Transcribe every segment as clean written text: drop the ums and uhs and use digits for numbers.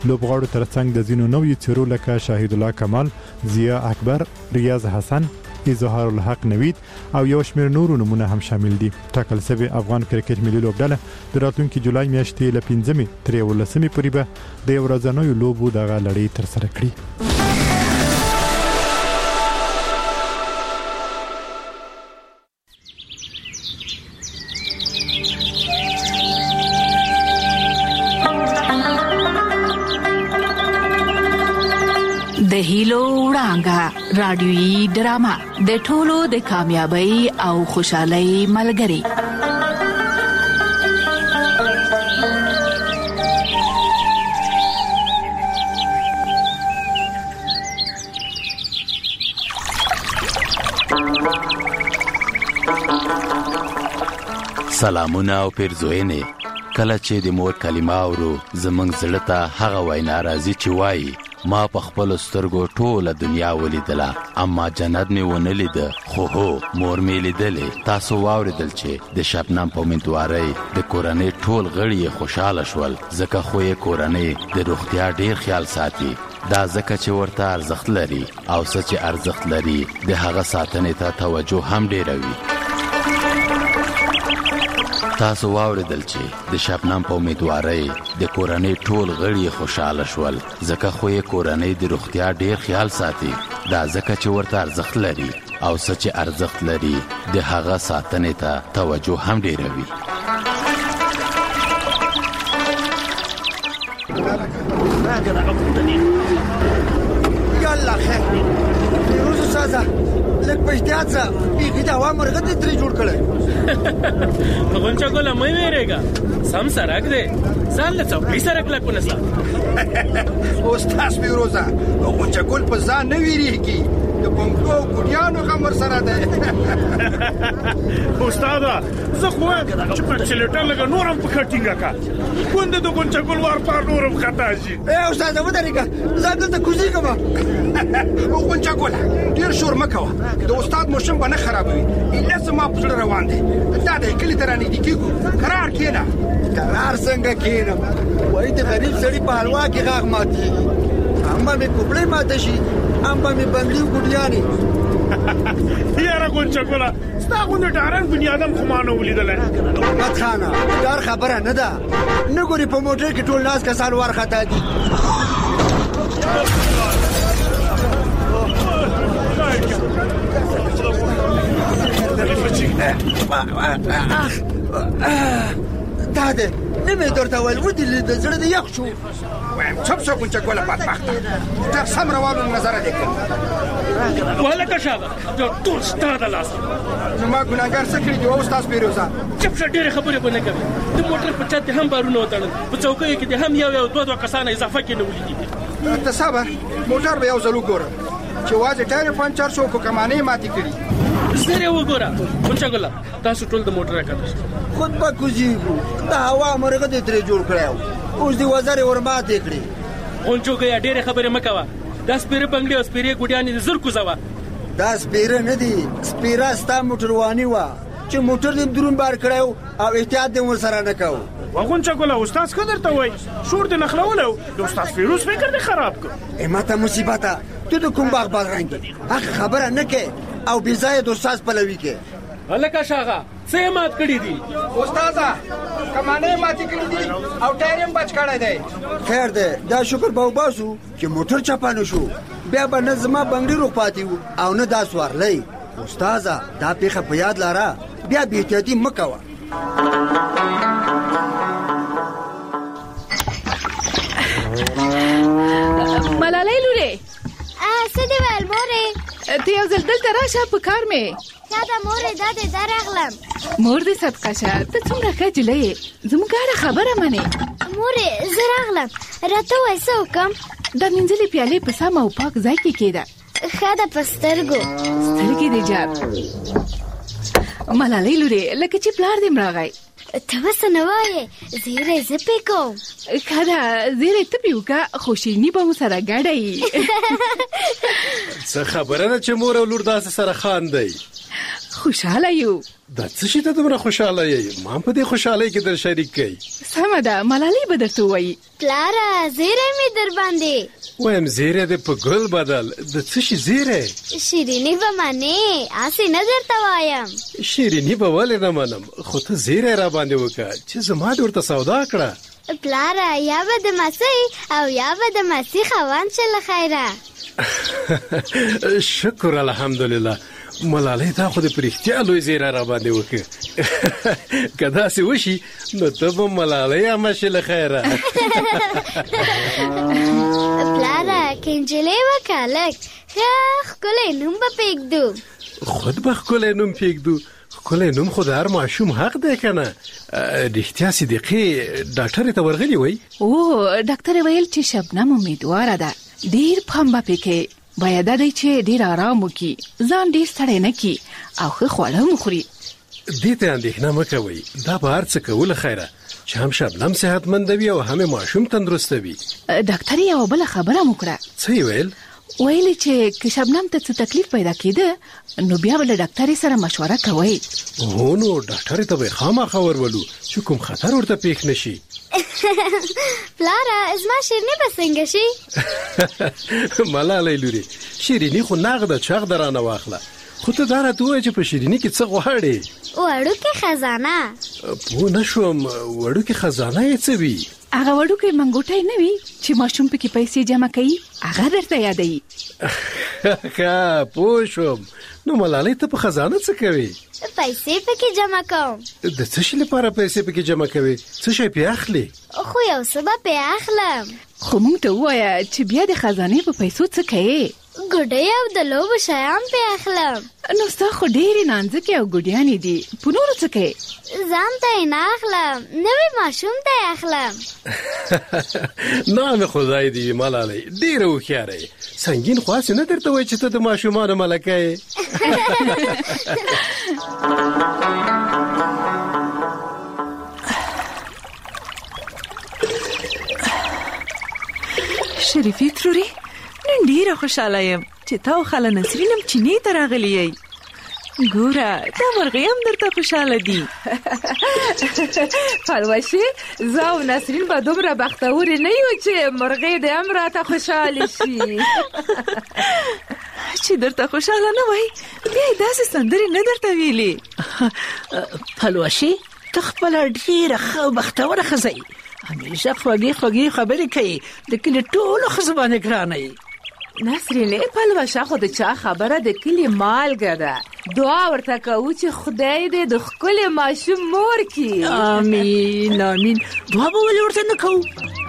لوبغاړو ترڅنګ د ځینو نویو څیرو لکه شاهد الله کمال، ضیا اکبر، ریاض حسن، اظهار الحق نوید او یو شمېر نورو نمونه هم شامل دي. ټاکل شوی افغان کرکټ ملي لوبډله د راتلونکي جولای میاشتې له 5 تر 11 پورې به د یو ورځنیو لوبو دغه لړۍ ترسره کړي. د هیلو وړانګه رادیويي ډرامه د ټولو د کامیابی او خوشحالۍ ملګری. سلامونه او پیرزوینه. کله چې د مور کلمه اورو زمنګ زړه ته هغه وینا راځي چې وایي ما په خپل سترګو ټوله دنیا ولیدله اما جنت مې ونه لید، خو هو مور مې لیدلې. تاسو واوریدل چې د شبنم په امیدوارۍ د کورنۍ ټول غړي خوشاله شول، ځکه خو یې کورنۍ د روغتیا ډیر خیال ساتي. دا ځکه چې ورته ارزښت لري او څه چې ارزښت لري د هغه ساتنې ته توجه هم ډیره وي. تاسو واوریدل چې د شبنم په امیدوارۍ د کورنۍ ټول غړي خوشاله شول، ځکه خو یې کورنۍ د روغتیا ډیر خیال ساتي. دا ځکه چې ورته ارزښت لري او څه چې ارزښت لري د هغه ساتنې ته توجه هم ډیره وي. یالله خیر روزو سازه لږ په احتیاط سره بیخي د هوا مرغه دې ترې جوړ کړی. غونچه ګله مې ویرېږه، سم سرک دی، ځان له څوکۍ سره کلک ونیسه. استاد فیروزه غونچه ګل په ځان نه ویرېږي، د بنګو ګوډیانو غم ورسره دی. استاده زه خو وایم چې په چلیټر لږه نور هم پښه ټینګه کړه، ګوندې د غونچه ګل وار پار نور هم خطا شي. استاده ودرېږه، زه دلته کوزېږم. غونچه ګله ډېر شور مه کوه، د استاد موشن به نه خرابوي. ایله زما په زړه روان دی، دا دی کلي ته رانږدې کېږو. کرار کښېنه. کرار څنګه کښېنم؟ وایي د غریب سړي په حلوا کې غاښ ماتېږي، هم به مې کوپړۍ ماته شي، هم به مې بنګلي ګوډیانې. یاره غونچه ګله ستا غوندې ډارن بني ادم خو ما نه ولیدلی. احمد خانه ډار خبره نه ده، نه ګورې په موټر کې ټول ناست کسان وارخطا دي. دا ده نه مې درته ویل ودې د زړه د یخ شو. وایم چپ شو غونچه ګله بدبخته، موټر سم روانو نظره دې کړم. وهلکه شابه ټول ستا د لاسه. زما ګناهګار څه کړي دي استاد فیروزه؟ چپ شه، ډېرې خبرې به نه کوې. د موټر په چت هم بارونه وتړل، په چوکیو کې دې هم یو دوه کسانه اضافه کې نه ولیدي. ته صبر، موټر به یو ځل وګورم چې واځي ټایر پنچر شو کو کمانې ماتې کړي. زه وګوره غونچه ګله، تاسو ټول د موټر راکړئ. خود به کوزیږو، د هوا مرغه دې ترې جوړ کړی، اوس دې وزرې ورماتې کړې. غونچو ګیا ډېرې خبرې مه کوه، دا سپېره بنګلې او سپېرې ګوډیانې زر کوزوه. دا سپېره نه دي، سپېره ستا موټرواني وه چې موټر دې دروند بار کړی او احتیاط دې ورسره نه کوو. غونچه ګله استاد ښه درته وایي، شور دې نښلولی و، د استاد فیروز فکر دې خراب کړ. ماته مصیبته ته د کوم باغ بادرنګ هغه خبره نه کې او بې ځایه د استاد پلوي کې. هلکه شاغه څه مات کړي دي؟ استاده کمانې ماتې کړي دي او ټایر هم بچ کړی دی. خیر دی، دا شکر به وباسو چې موټر چپه نه شو، بیا به نه زما بنګړي روغ پاتې وو او نه دا سوارلی. استاده دا پیښه په یاد لاره، بیا بې احتیاطي مه کوه. ملالۍ لورې څه دې ویل مورې؟ ته یو ځل دلته راشه، په کار مې. چا ته مورې دا دې دا راغلم. مور دې صدقه شه، ته څومره ښه نجلۍ یې، زموږ هره خبره منې. مورې زه راغلم، راته ووایه څه وکړم؟ دا مینځلې پیالې په سم او پاک ځای کې کېږده. ښه ده په سترګو. سترګې دې جار. ملالۍ لورې لکه چې پلار دې راغی. ته څه نه وایې، زیری زه پې کوم. ښه ده، زیری ته پې وکړه، خو شیریني به مو سره ګډه یي. څه خبره ده چې مور او لور داسې سره خاندئ؟ خوشاله یو. د څه شي ته دومره خوشاله یې؟ ما په دې خوشالۍ کې در شریک کړئ. سمه ده، ملالۍ به درته ووایي. پلاره زیری مې در باندې وایم زیری دې په ګل بدل. د څه شي زیری؟ شیریني به منې، هسې نه درته وایم. شیریني به ولې نه منم، خو ته زیری را باندې وکړه چې زما دې ورته سودا کړه. پلاره یا به د مسۍ او یا به د مسۍ خوند شه له خیره. شکر الحمدلله. ملالۍ تا خو د پرختیا لوی زیری را باندې وکړه. که داسې وشي نو ته به ملالۍ عمه شې له خیره. پلاره که نجلۍ وکړه لږ ښه ښکلی نوم به پرېږدو. خود به ښکلی نوم پرېږدو. ښکلی نوم خو د هر ماشوم حق دی که نه؟ رښتیا صدیقې ډاکټرې ته ورغلي وی؟ ډاکټر ویل چې شبنم امیدواره ده، ډېر پام به پې کوي، باید دا دی چې ډېر آرام وکړي، ځان ډېر ستړی نه کړي او ښه خواړه هم وخوري. دې ته اندېښنه مه کوئ، دا به هر څه کوله خیره چې هم شبنم صحتمنده وي او هم ماشوم تندرسته وي. ډاکټر یوه بله خبره م وکړه. څه یې ویل؟ ویلې چې که شبنم ته څه تکلیف پیدا کېده نو بیا به له ډاکټرې سره مشوره کوئ. هو نو ډاکټرې ته به یې خامخا ورولو چې کوم خطر ورته پېښ نه شي. پلاره زما شیریني به څنګه شي؟ ملالۍ لورې، شیریني خو نغده چغده رانه واخله، خو ته دا راته ووایه چې په شیریني کې څه غواړې؟ وړوکې خزانه. پوه نه شوم، وړوکې خزانه یې څه وي؟ هغه وړوکی منګوټی نه وي چې ماشوم پکې پیسې جمع کوي، هغه درته یادوي. ښه پوه شوم. نو ملالۍ ته په خزانه څه کوي؟ پیسې پکې جمع کوم. د څه شي لپاره پیسې پکې جمع کوي؟ څه شی پې اخلي؟ خو یو څه به پې اخلم. خو موږ ته ووایه چې بیا د خزانې په پیسو څه کوې؟ ګوډۍ او د لوبو شیان پې اخلم. نو ستا خو ډېرې نانځکې او ګوډیانې دي، په نورو څه کوې؟ ځان ته یې نه اخلم، نوی ماشوم ته یې اخلم. نام خدای دې وي ملالۍ، ډېره هوښیاره یې. سنګین خو هسې نه درته وایي چې ته د ماشومانو ملکه یې. شریفې ترورې، نن ډېره خوشحاله یم چې تا او خاله نسرین هم چینې ته راغلي یئ. ګوره دا مرغۍ هم درته خوشحاله دي. پلوشې زه او نسرین به دومره بختورې نه یو چې مرغۍ دې هم راته خوشحاله شي. چې درته خوشحاله نه وای بیا یې داسې سندرې نه درته ویلې. پلوشې ته خپله ډېره ښه او بختوره ښځه یې، همیشه خوږې خوږې خبرې کوي، د کلي ټولو ښځو باندې ګرانه یې. نسرینې پلوشه خو د چا خبره د کلي مالګه ده، دعا ورته کوو چې خدای دې د ښکلي ماشوم مور کړي. امین امین. دعا به ولې ورته نه کوو؟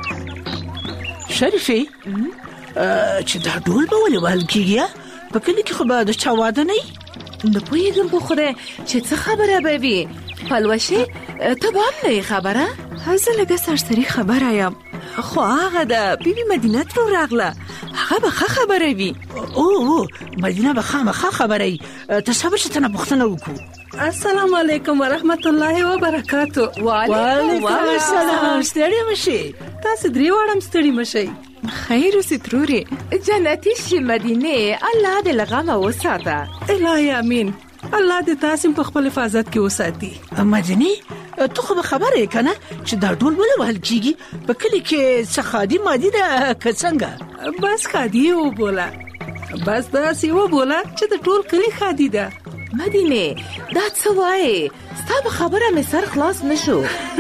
شریفې چې دا ډول به ولې وهل کېږي؟ په کلي کې خو به د چا واده نه وي؟ نه پوهېږم په خدای چې څه خبره به وي. پلوشې ته به هم نه یې خبره؟ زه لږه سرسري خبره یم، خو هغه د بیبي مدینه ترو راغله، هغه به ښه خبره وي. او مدینه به خامخا خبره وي. ته صبر چې ته نه پوښتنه وکړو. السلام علیکم ورحمت الله وبرکاتو. وعلیکم السلام. ستړي مشئ. تاسو درې واړه هم ستړي مشئ. خیر اوسې ترورې. جنتي شي مدینې، الله دې له غمه وساته. الهي امین. الله دې تاسو په خپل حفاظت کې وساتي. مدینې ته خو به خبره یې که نه چې دا ډول ولې وهل کېږي؟ په کلي کې څه خادي مادي ده که څنګه؟ بس خادي یې وبوله، بس داسې وبوله چې د ټول کلي خادي ده. مدینې دا څه وایې؟ ستا په خبره مې سر خلاص نشو.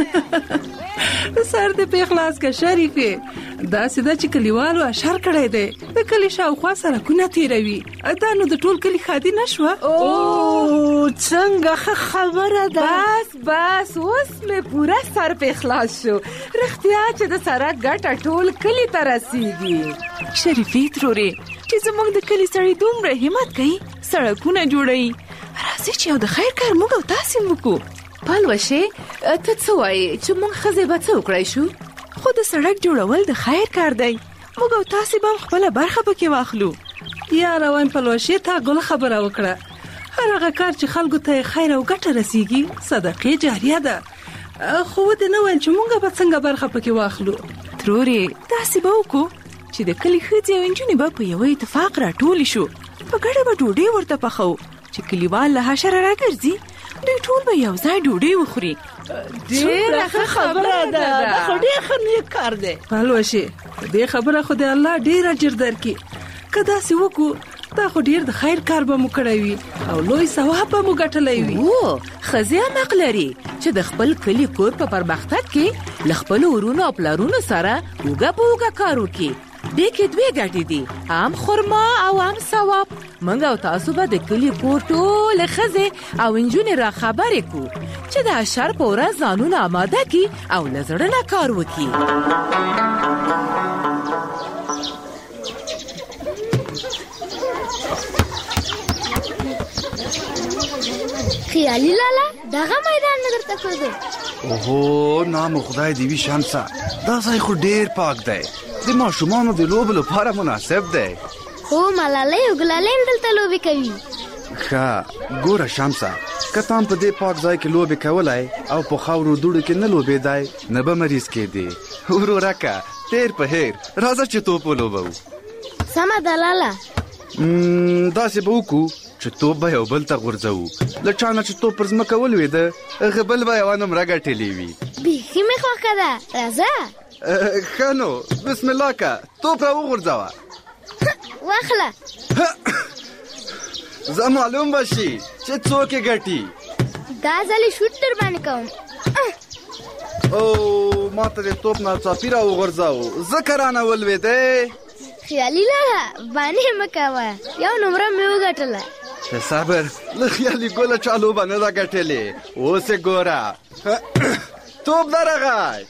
سر دې په خلاص که شریفې. داسې ده چې کلیوالو اشر کړی دی، د کلي شاوخوا سړکونه تېروي، دا نو د ټول کلي خادي نه شوه؟ څنګه ښه خبره ده. بس اوس مې پوره سر په خلاص شو. رښتیا چې د سړک ګټه ټول کلي ته رسیږي. شریفې ترورې چې زموږ د کلي سړی دومره همت کوي، سړکونه جوړوي، راځئ چې یو د خیر کار موږ او تاسې وکړو. پلوشې ته څه وایې چې موږ ښځې به څه وکړی شو؟ خو د سړک جوړول د خیر کار دی، موږ او تاسې به هم خپله برخه پکې واخلو. یا روان پلوشې تا ګل خبره وکړه، هر هغه کار چې خلکو ته خیر او ګټه رسیږي صدقې جاریه ده. خو ودې نه ویل چې موږ به څنګه برخه پکې واخلو. ترورې داسې به وکړو چې د کلي ښځې او نجونې به په یوه اتفاق راټولې شو، په ګډه به ډوډۍ ورته پخو، چې کلیوال له حشره راګرځي دوی ټول به یو ځای ډوډۍ وخوري. ډېره ښه خبره ده. دا خو ډېر ښه نیک کار دی. پلوشې دې خبره خو د الله ډېر اجر درکړي. که داسې وکړو دا خو ډېر د خیر کار به مو کړی وي او لوی ثواب به مو ګټلی وي. ښځې هم حق لري چې د خپل کلي کور په پرمختګ کې له خپلو ورونو او پلرونو سره اوږه په اوږه کار وکړي. دې کې دوې ګټې دي، هم خرما او هم ثواب. موږ او تاسو به د کلي کور ټولې ښځې او نجونې را خبرې کړو چې د حشر په ورځ ځانونه آماده کړي او له زړه نه کار وکړي. خیالي لالا دغه میدان نه درته ښودو. اوهو نام خدای دې وي شمسه، دا ځای خو ډېر پاک دی، د ماشومانو د لوبو لپاره مناسب دی. هو ملالۍ او ګلالۍ دلته لوبې کوي. ښه ګوره شمسه، که تا هم په دې پاک ځای کې لوبې کولای او په خاورو دوړو کې نه لوبېدای نه به مریض کېدې. ورورکه تیر په هیر راځه چې توپ ولوبو. سمه ده لالا. داسې به وکړو چې توپ به یو بل ته غورځوو، له چا نه چې توپ پر ځمکه ولوېده هغه بل به یوه نمره ګټلې وي. بیخي مې خوښه ده، راځه. ښه نو بسم الله که توپ را وغورځوه. واخله. زه معلوم به شي چې څوک یې ګټي. دا ځلې شوټ در باندې کوم. او ما ته د توپ ناڅاپي را وغورځاو، ځکه رانه ولوېدی. خیالي لالا باندې مه کوه، یو نمره مې وګټله. صبر، له خیالي ګوله چا لوبه نه ده ګټلې. اوس یې ګوره توپ درغی.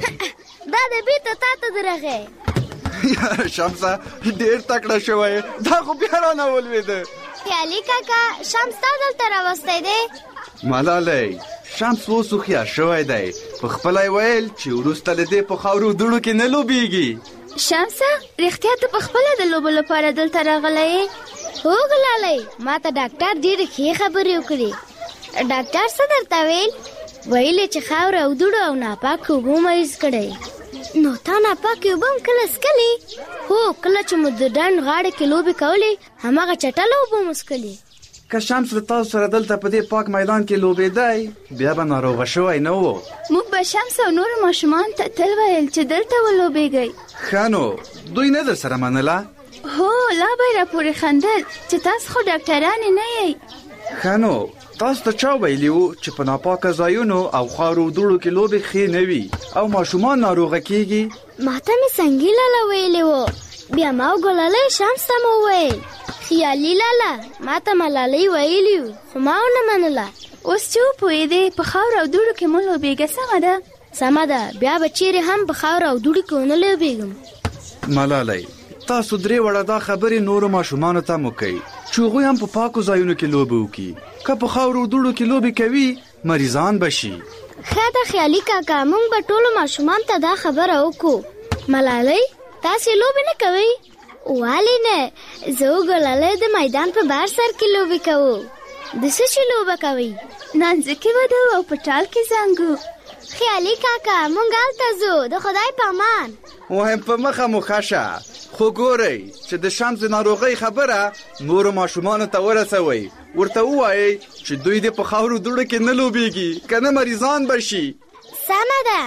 دا د بیرته تا ته درغی. یاره شمسه ډېر تکړه شوی، دا خو بیا رانه ولوېده. خیالي کاکا شمس تا دلته راوستی دی. ملالۍ شمس اوس هوښیار شوی دی، په خپله یې ویل چې وروسته له دې په خاورو دوړو کې نه لوبېږي. شمسه رښتیا ته په خپله د لوبو لپاره دلته راغلی یې؟ هو ګلالۍ، ما ته ډاکټر ډېرې ښې خبرې وکړې. ډاکټر څه درته ویل؟ ویل چې خاوره او دوړو او ناپاکې اوبو مریض کړی. نو تا ناپاکې اوبه هم کله څکلې؟ هو کله چې مو د ډنډ غاړه کې لوبې کولې هماغه چټله اوبه مو څکلې. که شمس له تاسو سره دلته په دې پاک میدان کې لوبېدی بیا به ناروغه شوی نه و. موږ به شمس او نور ماشومان ته تل ویل چې دلته ولوبېږئ. ښه نو دوی نه در سره منله؟ هو لا به یې راپورې خندل چې تاسو خو ډاکټرانې نه یئ. ښه نو تاسو ته چا ویلي وو چې په ناپاکه ځایونو او خاورو دوړو کې لوبې ښې نه وي او ماشومان ناروغه کېږي؟ ما ته مې سنګي لالا ویلې وو، بیا ما او ګلالۍ شمس ته مو وویل. خیالي لالا ما ته ملالۍ ویلي وو خو ما ونه منله. اوس چې وپوهېدې په خاورو او دوړو کې مه لوبېږه، سمه ده؟ سمه ده، بیا به چیرې هم په خاورو او دوړو کې ونه لوبېږم. ملالۍ تاسو درې وړه دا خبرې نورو ماشومانو ته مو کوي چې هغوی هم په پاکو ځایونو کې لوبې وکړي. که په خاورو او دوړو کې لوبې کوي مریضان به شي. ښه ده خیالي کاکا، موږ به ټولو ماشومان ته دا خبره وکړو. ملالۍ تاسې لوبې نه کوئ؟ ولې نه، زه او ګلالۍ د میدان په بهر سر کې لوبې کوو. د څه شي لوبه کوئ؟ نانځکې ودو او په ټال کې زنګو. خیالي کاکا موږ هلته ځو، د خدای په امان. وایم په مخه مو ښه شه، خو ګورئ چې د شمس د ناروغۍ خبره نورو ماشومانو ته ورسوئ. ورته ووایئ چې دوی دې په خاورو دوړو کې نه لوبېږي، که نه مریضان به شي. سمه ده.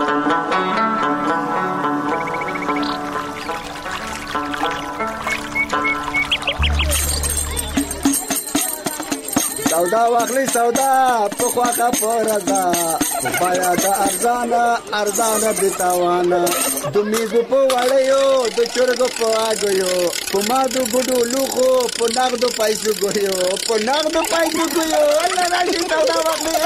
سودا واخلي سودا په خواخه پردا بایا دا ارزانه بتاوانا د میزو په وړیو د چرګو په اګیو په مادو ګډو لوخو په نغدو پیسو ګیو الله راځي سودا واخلي.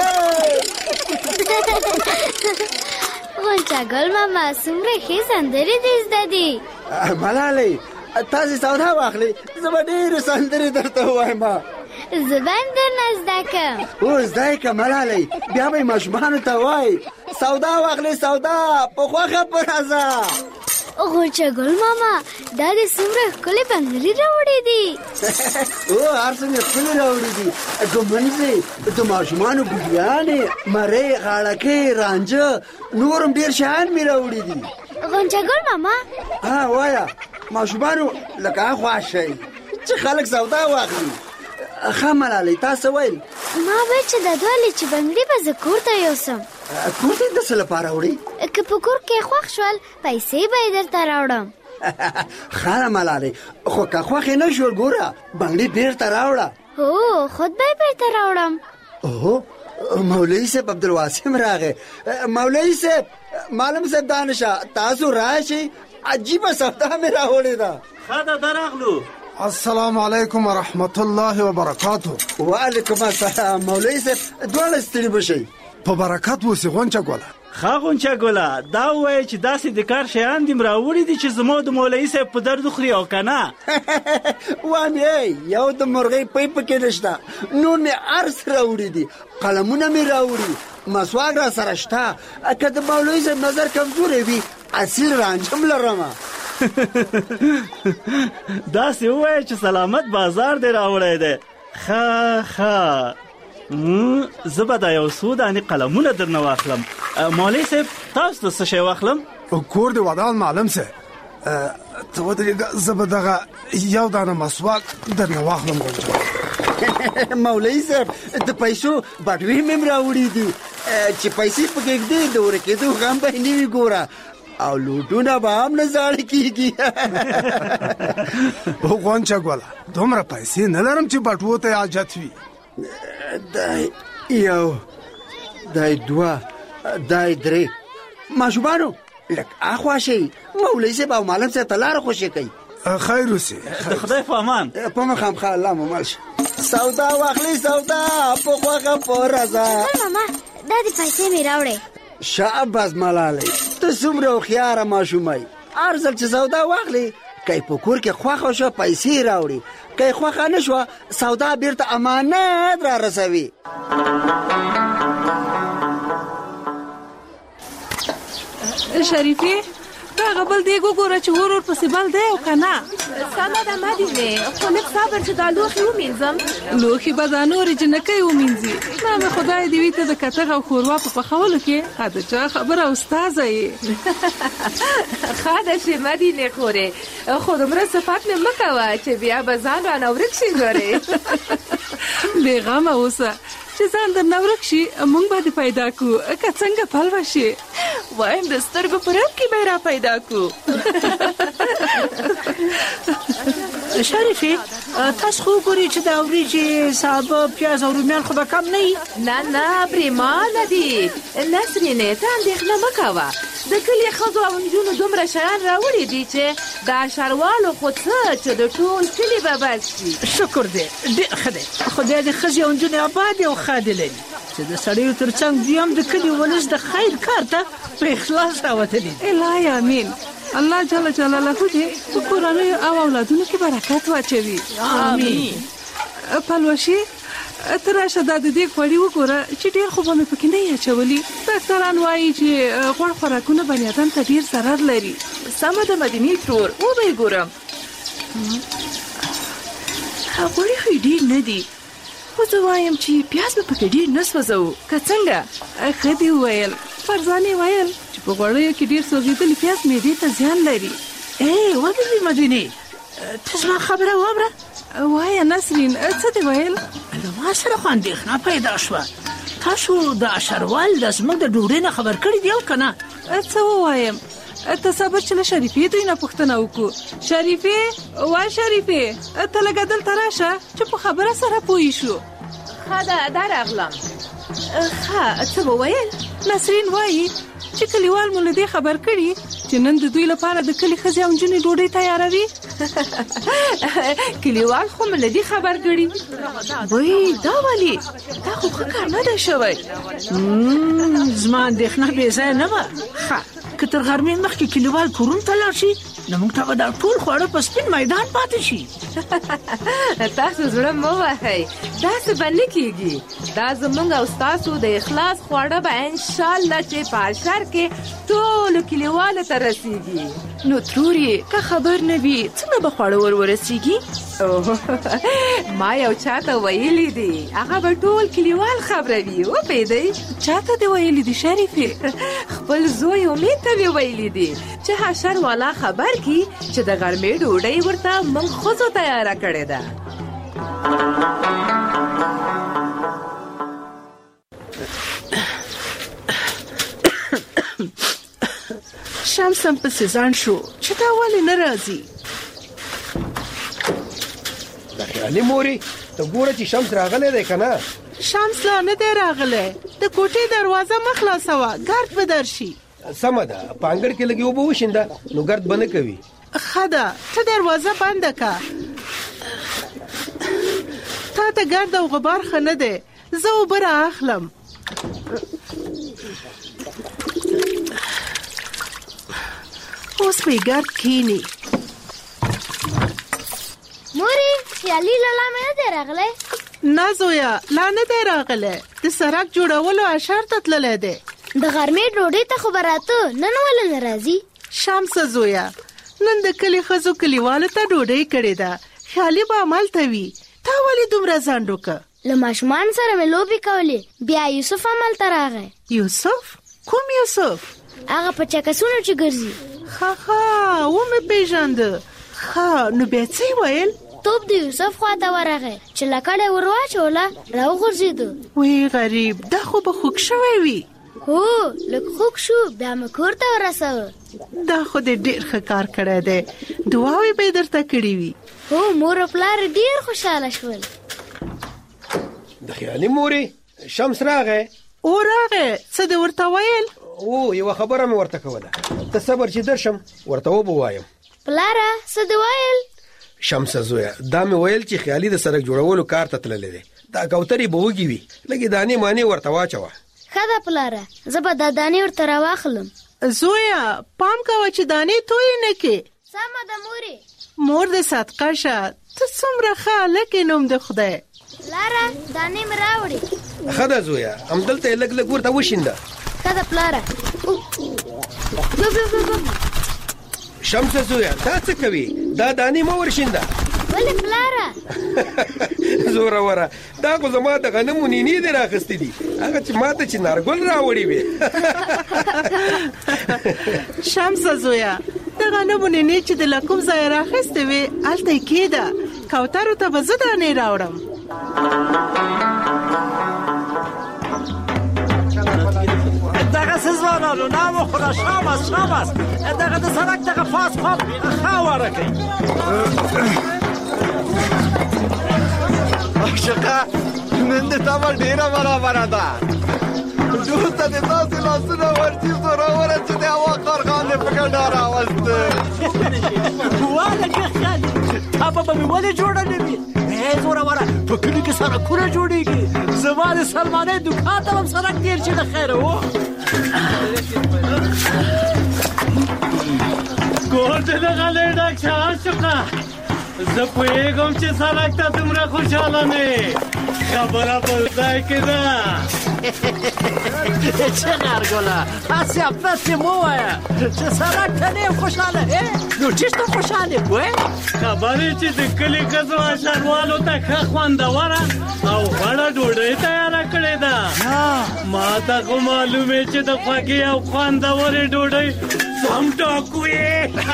غونچا ګل ماما څومره ښې سندرې دې زده دي. ملالۍ تاسې سودا واخلي، زه به ډېرې سندرې درته ووایم. زه به هم درنه زده کړم. او زده یې که ملالۍ، بیا به یې ماشومانو ته وایي سودا واخلې سودا په خوښه په راځه. غونچا ګل ماما دا دې څومره ښکلې بنګلې راوړې دي. او هر څه مې ښکلې راوړې دي، ږمنځې د ماشومانو ګوډیانې مرۍ غاړکۍ رانجه نور هم ډېر شیان مې راوړي دي. غونچا ګل ماما وایه ماشومانو لکه خوښ شئ چې خلک سودا واخلي. ښه ملالۍ تاسو ویل ما ویل چې د دوالې چې بنګړي به زه کور ته یوسم. کور ته د څه لپاره وړي؟ که په کور کې خوښ شول پیسې به یې درته راوړم. ښه ملالۍ خو که خوښې نه شول ګوره بنګړي بیرته راوړه. هو خود به یې بیرته راوړم. اوه مولوي صاحب عبدالواسم راغی. مولوي صاحب معلم صاحب دانشه تاسو راشئ عجیبه سودا مې راوړې ده. ښه ده درغلو. السلام علیکم ورحمت الله وبرکاتو. وعلیکم السلام مولوي صاحب دواړه ستړي بشئ. په برکت وسی غونچه ګوله. ښه غونچه ګوله دا ووایه چې داسې د کار شیان دې م راوړي دي چې زما د مولوي صاحب په درد خوري او که نه. وامې یو د مرغۍ پی پکې نشته نور مې عرض راوړي دي قلمونه مې راوړي مسواک را سره شته که د مولوي صاحب نظر کمزوری وي اصیل رانجم لرمه. داسې ووایه چې سلامت بازار دې راوړی دی. ښه زه به دا یو څو دانې قلمونه درنه واخلم. مولوي صاحب تاسو ته څه شی واخلم؟ کور دې ودان معلم صاحب ته ودرېږه زه به دغه یو دانه مسواک درنه واخلم. مولوي صاحب د پیسو بټوې مې راوړي دي چې پیسې پکې ږدې د ورکېدو غم به یې نه وي ګوره او لوټونه به هم نه زاړه کېږي. غونچه ګوله دومره پیسې نه لرم چې بټوو ته حاجت وي. دای یو دای دوه دای درې ماشومانو لږ اخوا شئ مولوي صاحب او معلم صاحب ته لاره خوشې کوي. خیر اوسې. د خدای په امان. په مخام ښه الله مو مل شه. سودا واخلي سودا په خوښه په رضا. ماما دا دې پیسې مې راوړې. شاباس ملالۍ ته څومره هوښیاره ماشومه یې. هر ځل چې سودا واخلي که یې په کور کې خوښه شوه پیسې راوړي که یې خوښه نه شوه سودا بیرته امانت را رسوي. شریفې دغه بل دیګ وګوره چې ور پسې بل دی او که نه. سمه ده مدینې خو لږ صبر چې دا لوښي ومینځم. لوښي به دا نورې جنکۍ ومینځي. نه مې خدای دې وي ته د کتغ او ښوروا په پخولو کې ښه د چا خبره استازه یې. ښه ده چې مدینې خورې خو دومره صفت مې مه کوه چې بیا به ځان رانه ورک شي ګورې. بې غمه اوسه چې ځان درنه ورک شي موږ به دې پیدا کړو که څنګه پلوه شي. وایم د سترګو په رب کې به یې را پیدا کړو. شریفې تاسو خو ګورئ چې دا وریجې سابه پیاز او رومیان خو به کم نه وي. نه پرېمانه دي. نسرینې ته اندېښنه مه کوه. د کلي ښځو او نجونو دومره شیان راوړي دي چې د اشروالو خو څه چې د ټول کلي به بس شي. شکر دی ډېر ښه دی. خدای دې ښځې او نجونې آبادې او ښادې لري چې د سړیو تر څنګ دوی هم د کلي ولس د خیر کار ته په اخلاص راوتلي دي. الهی امین. الله جل جلاله دې په کورنیو او اولادونو کې برکت واچوي. امین. پلوشي ته راشه دا د دې غوړي وګوره چې ډېر خو به مې پکې نه یې اچولي. ډاکټران وایي چې غوړ خوراکونه بني ادم ته ډېر ضرر لري. سمه ده مدینې ترور وبه یې ګورم. غوړي خو ډېر نه دي خو زه وایم چې پیاز به پکې ډېر نه سوځوو که څنګه. ښه دې وویل. فرزانې ویل چې په غوړیو کې ډېر سوځېدلي پیاز معدې ته زیان لري. وبې مدینې ته زما خبره واوره. وایه نسرین څه دې ویل؟ له ما سره خو اندېښنه پیدا شوه. تاسو د اشروال د زموږ د ډوډۍ نه خبر کړي دي او که نه؟ څه ووایم ته صبر چې له شریفې دوی نه پوښتنه وکړو. شریفې وای شریفې ته لږه دلته راشه چې په خبره سره پوه شو. ښه ده دا راغلم. ښه څه به ویل؟ نسرین وایي چې کلیوال مو له دې خبر کړي چې نن د دوی لپاره د کلي ښځې او نجونې ډوډۍ تیاروي. کلیوال خو مې له دې خبر کړي. وای دا ولې دا خو ښه کار نه دی شوی. زما اندېښنه بې ځایه نه وه. ښه که تر غرمې مخکې کلیوال کورونو ته لاړ شي نو موږ ته به دا ټول خواړه په سپین میدان پاتې شي. تاسو زړه مه وهئ داسې به نه کېږي. دا زموږ او ستاسو د اخلاص خواړه به انشاءالله چې په اشر کې ټولو کلیوالو ته رسیږي. نو ترورې که خبر نه وي څنګه به خواړه ورسیږي؟ ما یو چاته ویلي دي هغه به ټول کلیوال خبروي. وپوهېدئ چاته دې ویلي دي شریفې؟ خپل زوی امید ته مې ویلي دي چې حشر والا خبر کی چې د غرمې ډوډۍ ورته موږ ښځو تیاره کړې ده. شمس هم پسې ځان شو چې دا ولې نه راځي. د خیالي مورې ته ګوره چې شمس راغلی دی که نه؟ شمس لا نه دی راغلی. د کوټې دروازه مه خلاصوه، ګرد به درشي. سمه ده، په انګړ کې لږ اوبه وشینده نو ګرد به نه کوي. ښه ده، ته دروازه بنده که. تا ته ګرد او غبار ښه نه دی، زه اوبه را اخلم. اوس به یې ګرد کښېني. مورې خیالي لالا مې نه دی راغلی؟ نه زویا، لا نه دی راغلی. د سړک جوړولو اشر ته تللی دی. د غرمې ډوډۍ ته خو به راته، نن ولې نه راځي؟ شمسه زویا، نن د کلي ښځو کلیوالو ته ډوډۍ کړې ده، خیالي به همالته وي. تا ولې دومره ځنډ وکړه؟ له ماشومانو سره مې لوبې کولې، بیا یوسف همالته راغی. یوسف؟ کوم یوسف؟ هغه په چکسونو چې ګرځي. ښه ومې پېژانده. ښه نو بیا څه یې ویل؟ توپ د یوسف خواته ورغی چې لکړه ور واچوله، راوغورځېده. وی غریب، دا خو به خوږ شوی وي. هو لږ خوږ شو، بیا مې کور ته ورسوه. دا خو دې ډېر ښه کار کړی دی، دعاوې به یې درته کړې وي. هو مور او پلار ډېر خوشحاله شول. د خیالي مورې شمس راغی؟ او راغی. څه دې ورته ویل؟ او یوه خبره مې ورته کوله، ته صبر چې درشم ورته وبوایم. پلاره څه دې ویل؟ شمسه زویا، دا مې ویل چې خیالي د سړک جوړولو کار ته تللی دی، دا کوترې به وږي وي، لږې دانې مانې ورته واچوه. ښه ده پلاره، زه به دا دانې ورته راواخلم. زویا پام کوه چې دانې تویې نه کې. سمه ده مورې. مور دې صدقه شه، ته څومره ښه هلک یې نوم د خدای. پلاره دانې مې راوړې. ښه ده زویا، همدلته یې لږ ورته وشینده. ښه ده پلاره. شمسه زویا، دا څه کوي؟ دا دانې مه ورشینده. ولې پلاره؟ زوروره، دا خو زما د غنمو نینې دې راخیستې دي، هغه چې ماته چې نارګل راوړې وې. شمسه زویا، د غنمو نینې چې د له کوم ځایه راخیستې وې هلته یې کېده، کوترو ته به زه دانې راوړم. دغه ځوانانو نام وخوره، شاباس شاباس، دغه د سړک دغه پاس خوا ښه واره کوي. عاشقه نن دې طبعه ډېره برابره ده. ډول ته دې داسې لاسونه ورچي زوروره چې د هوا کارخان دې په ګډه راوسته. والکه خالي، طبعه به مې ولې جوړلې وي؟ زوروره، په کلي کې سړکونه جوړېږي، زما د سلمانۍ دوکان ته هم سړک تېر شي د خیره. و کور دې دغلی ډک شه عاشقه، زه پوهېږم چې سړک ته دومره خوشحاله نه یې، خبره بل ځای کې ده. چه نرګله، هسې اپسې مه وایه چې سړک ته نه یم خوشحاله. نو چېرته خوشحاله پوهې؟ خبر یې چې د کلي ښځو اشروالو ته ښه خوندوره او غوړه ډوډۍ تیاره کړې ده. ما ته خو معلومې چې د خوږې او خوندورې ډوډۍ سم ټاکو یې.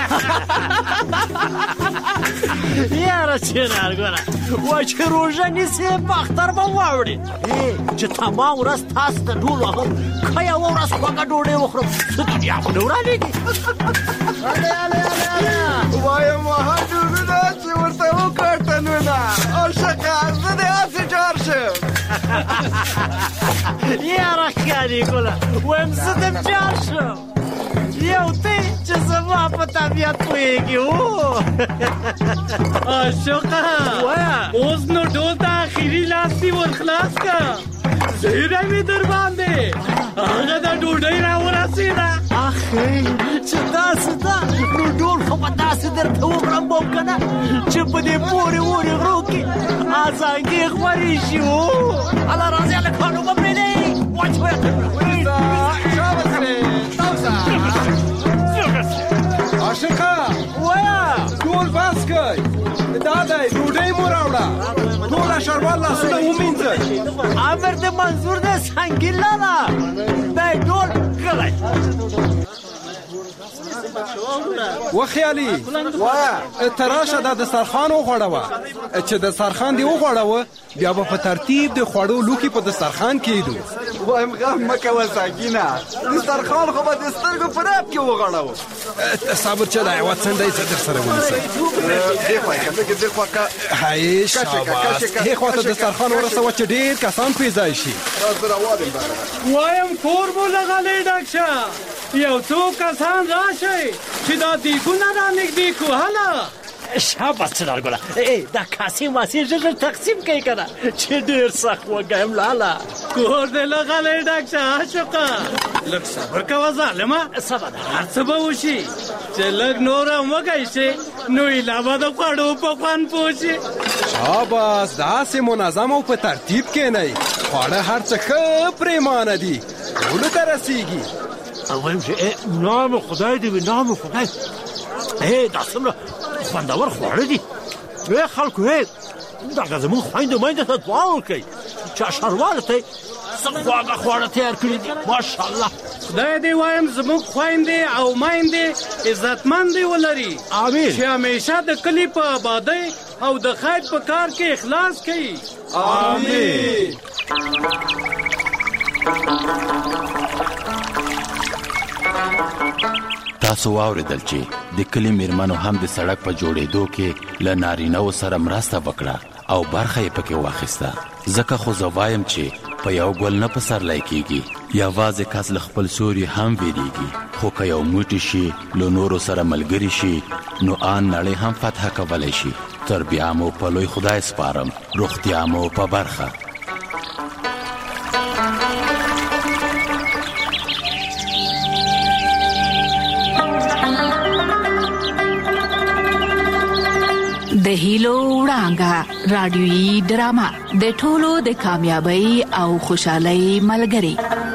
یاره چې نرګله، وایي چې روژه نیسې په اختر به واوړې، چې تمام ورځ تاسو ته ډول وهم، که یوه ورځ خوږه ډوډۍ وخورم څه دنیا خو نه ورانېږي. وایم وها ډوډونه چې ورته وکړ تنونه، عاشقه زه دې هسې جار شم. یاره خیالي ګله، وایم زه دې جار شم، یو ته چې زما په طبیعت پوهېږي. عاشقه اوس نو ډول ته اخري لاس دې ورخلاص که، زیری مې در باندې هغه د ډوډۍ راورسېده. اخی چې داسې ده، نو ډول خو به داسې درته وغړمبم که نه چې په دې پورې وورې غرو کې ازانګې خورې شي. الله راځي هلکانو به پرېږدئ، واچوئ. عاشقه وایه ټول بس کوئ، دا دی ډوډۍ مو راوړه، ټول اشروال لاسونه ومینځئ. امر دې منظور دی سنګین لالا، دی ډول غلی. و خیالي ته راشه دا دسترخوان وغوړوه، چې دسترخوان دې وغوړوه بیا به په ترتیب د خوړو لوښي په دسترخوان کېږدو. وایم غم مکه وساګینا دسترخوان خو به د سترګو په راب کې وغړاو صبر چې دا یو څنډه یې در سره ونیسي دې خوا کا هاي شاباس هي خو ته دسترخوان ورسوه چې ډیر کسان پیدا شي وایم کور مو لغلې ډاکشه یو څو کسان راشي چې دا دیګونه را نږدې کو هلا شاباس څلورګله دا کاسي ماسي ژر تقسیم کوي کنه چې ډیر سخت وګایم لالا کور دې لغلې ډاکشه عاشقه لږ صبر کوه ظالمه صبر هر څه به وشي چې لږ نور هم وږی شي نو علاوه د خوړو په خوند پوه شي شاباس داسې منظم او په ترتیب کېنئ خواړه هر څه ښه پرېمانه دي ټولو ته رسېږي وایم چې نام خدای دې وي نام خدای دا څومره خوندور خواړه دي خلکو دغه زموږ خویندو میندو ته دعا وکړئ چې اشروالو ته څه خواږه خواړه تیار کړي دي ماشاءالله خدای دې وایم زموږ خویندې او میندې عزتمندې ولري امین چې همیشه د کلي په آبادۍ او د خیر په کار کې اخلاص کوي امین تاسو واوریدل چې د کلي میرمنو هم د سړک په جوړېدو کې له نارینه‌و سره مرسته وکړه او برخه یې پکې واخیسته ځکه خو زه وایم چې په یو ګل نه پسرلی کېږي یوازې کس له خپل سوري هم ویریږي خو که یو موټی شي له نورو سره ملګري شي نو آن نړۍ هم فتح کولی شي تر بیا مو په لوی خدای سپارم روغتیا مو په برخه د هیلو وړانګه رادیويي ډرامه د ټولو د کامیابی او خوشحالۍ ملګری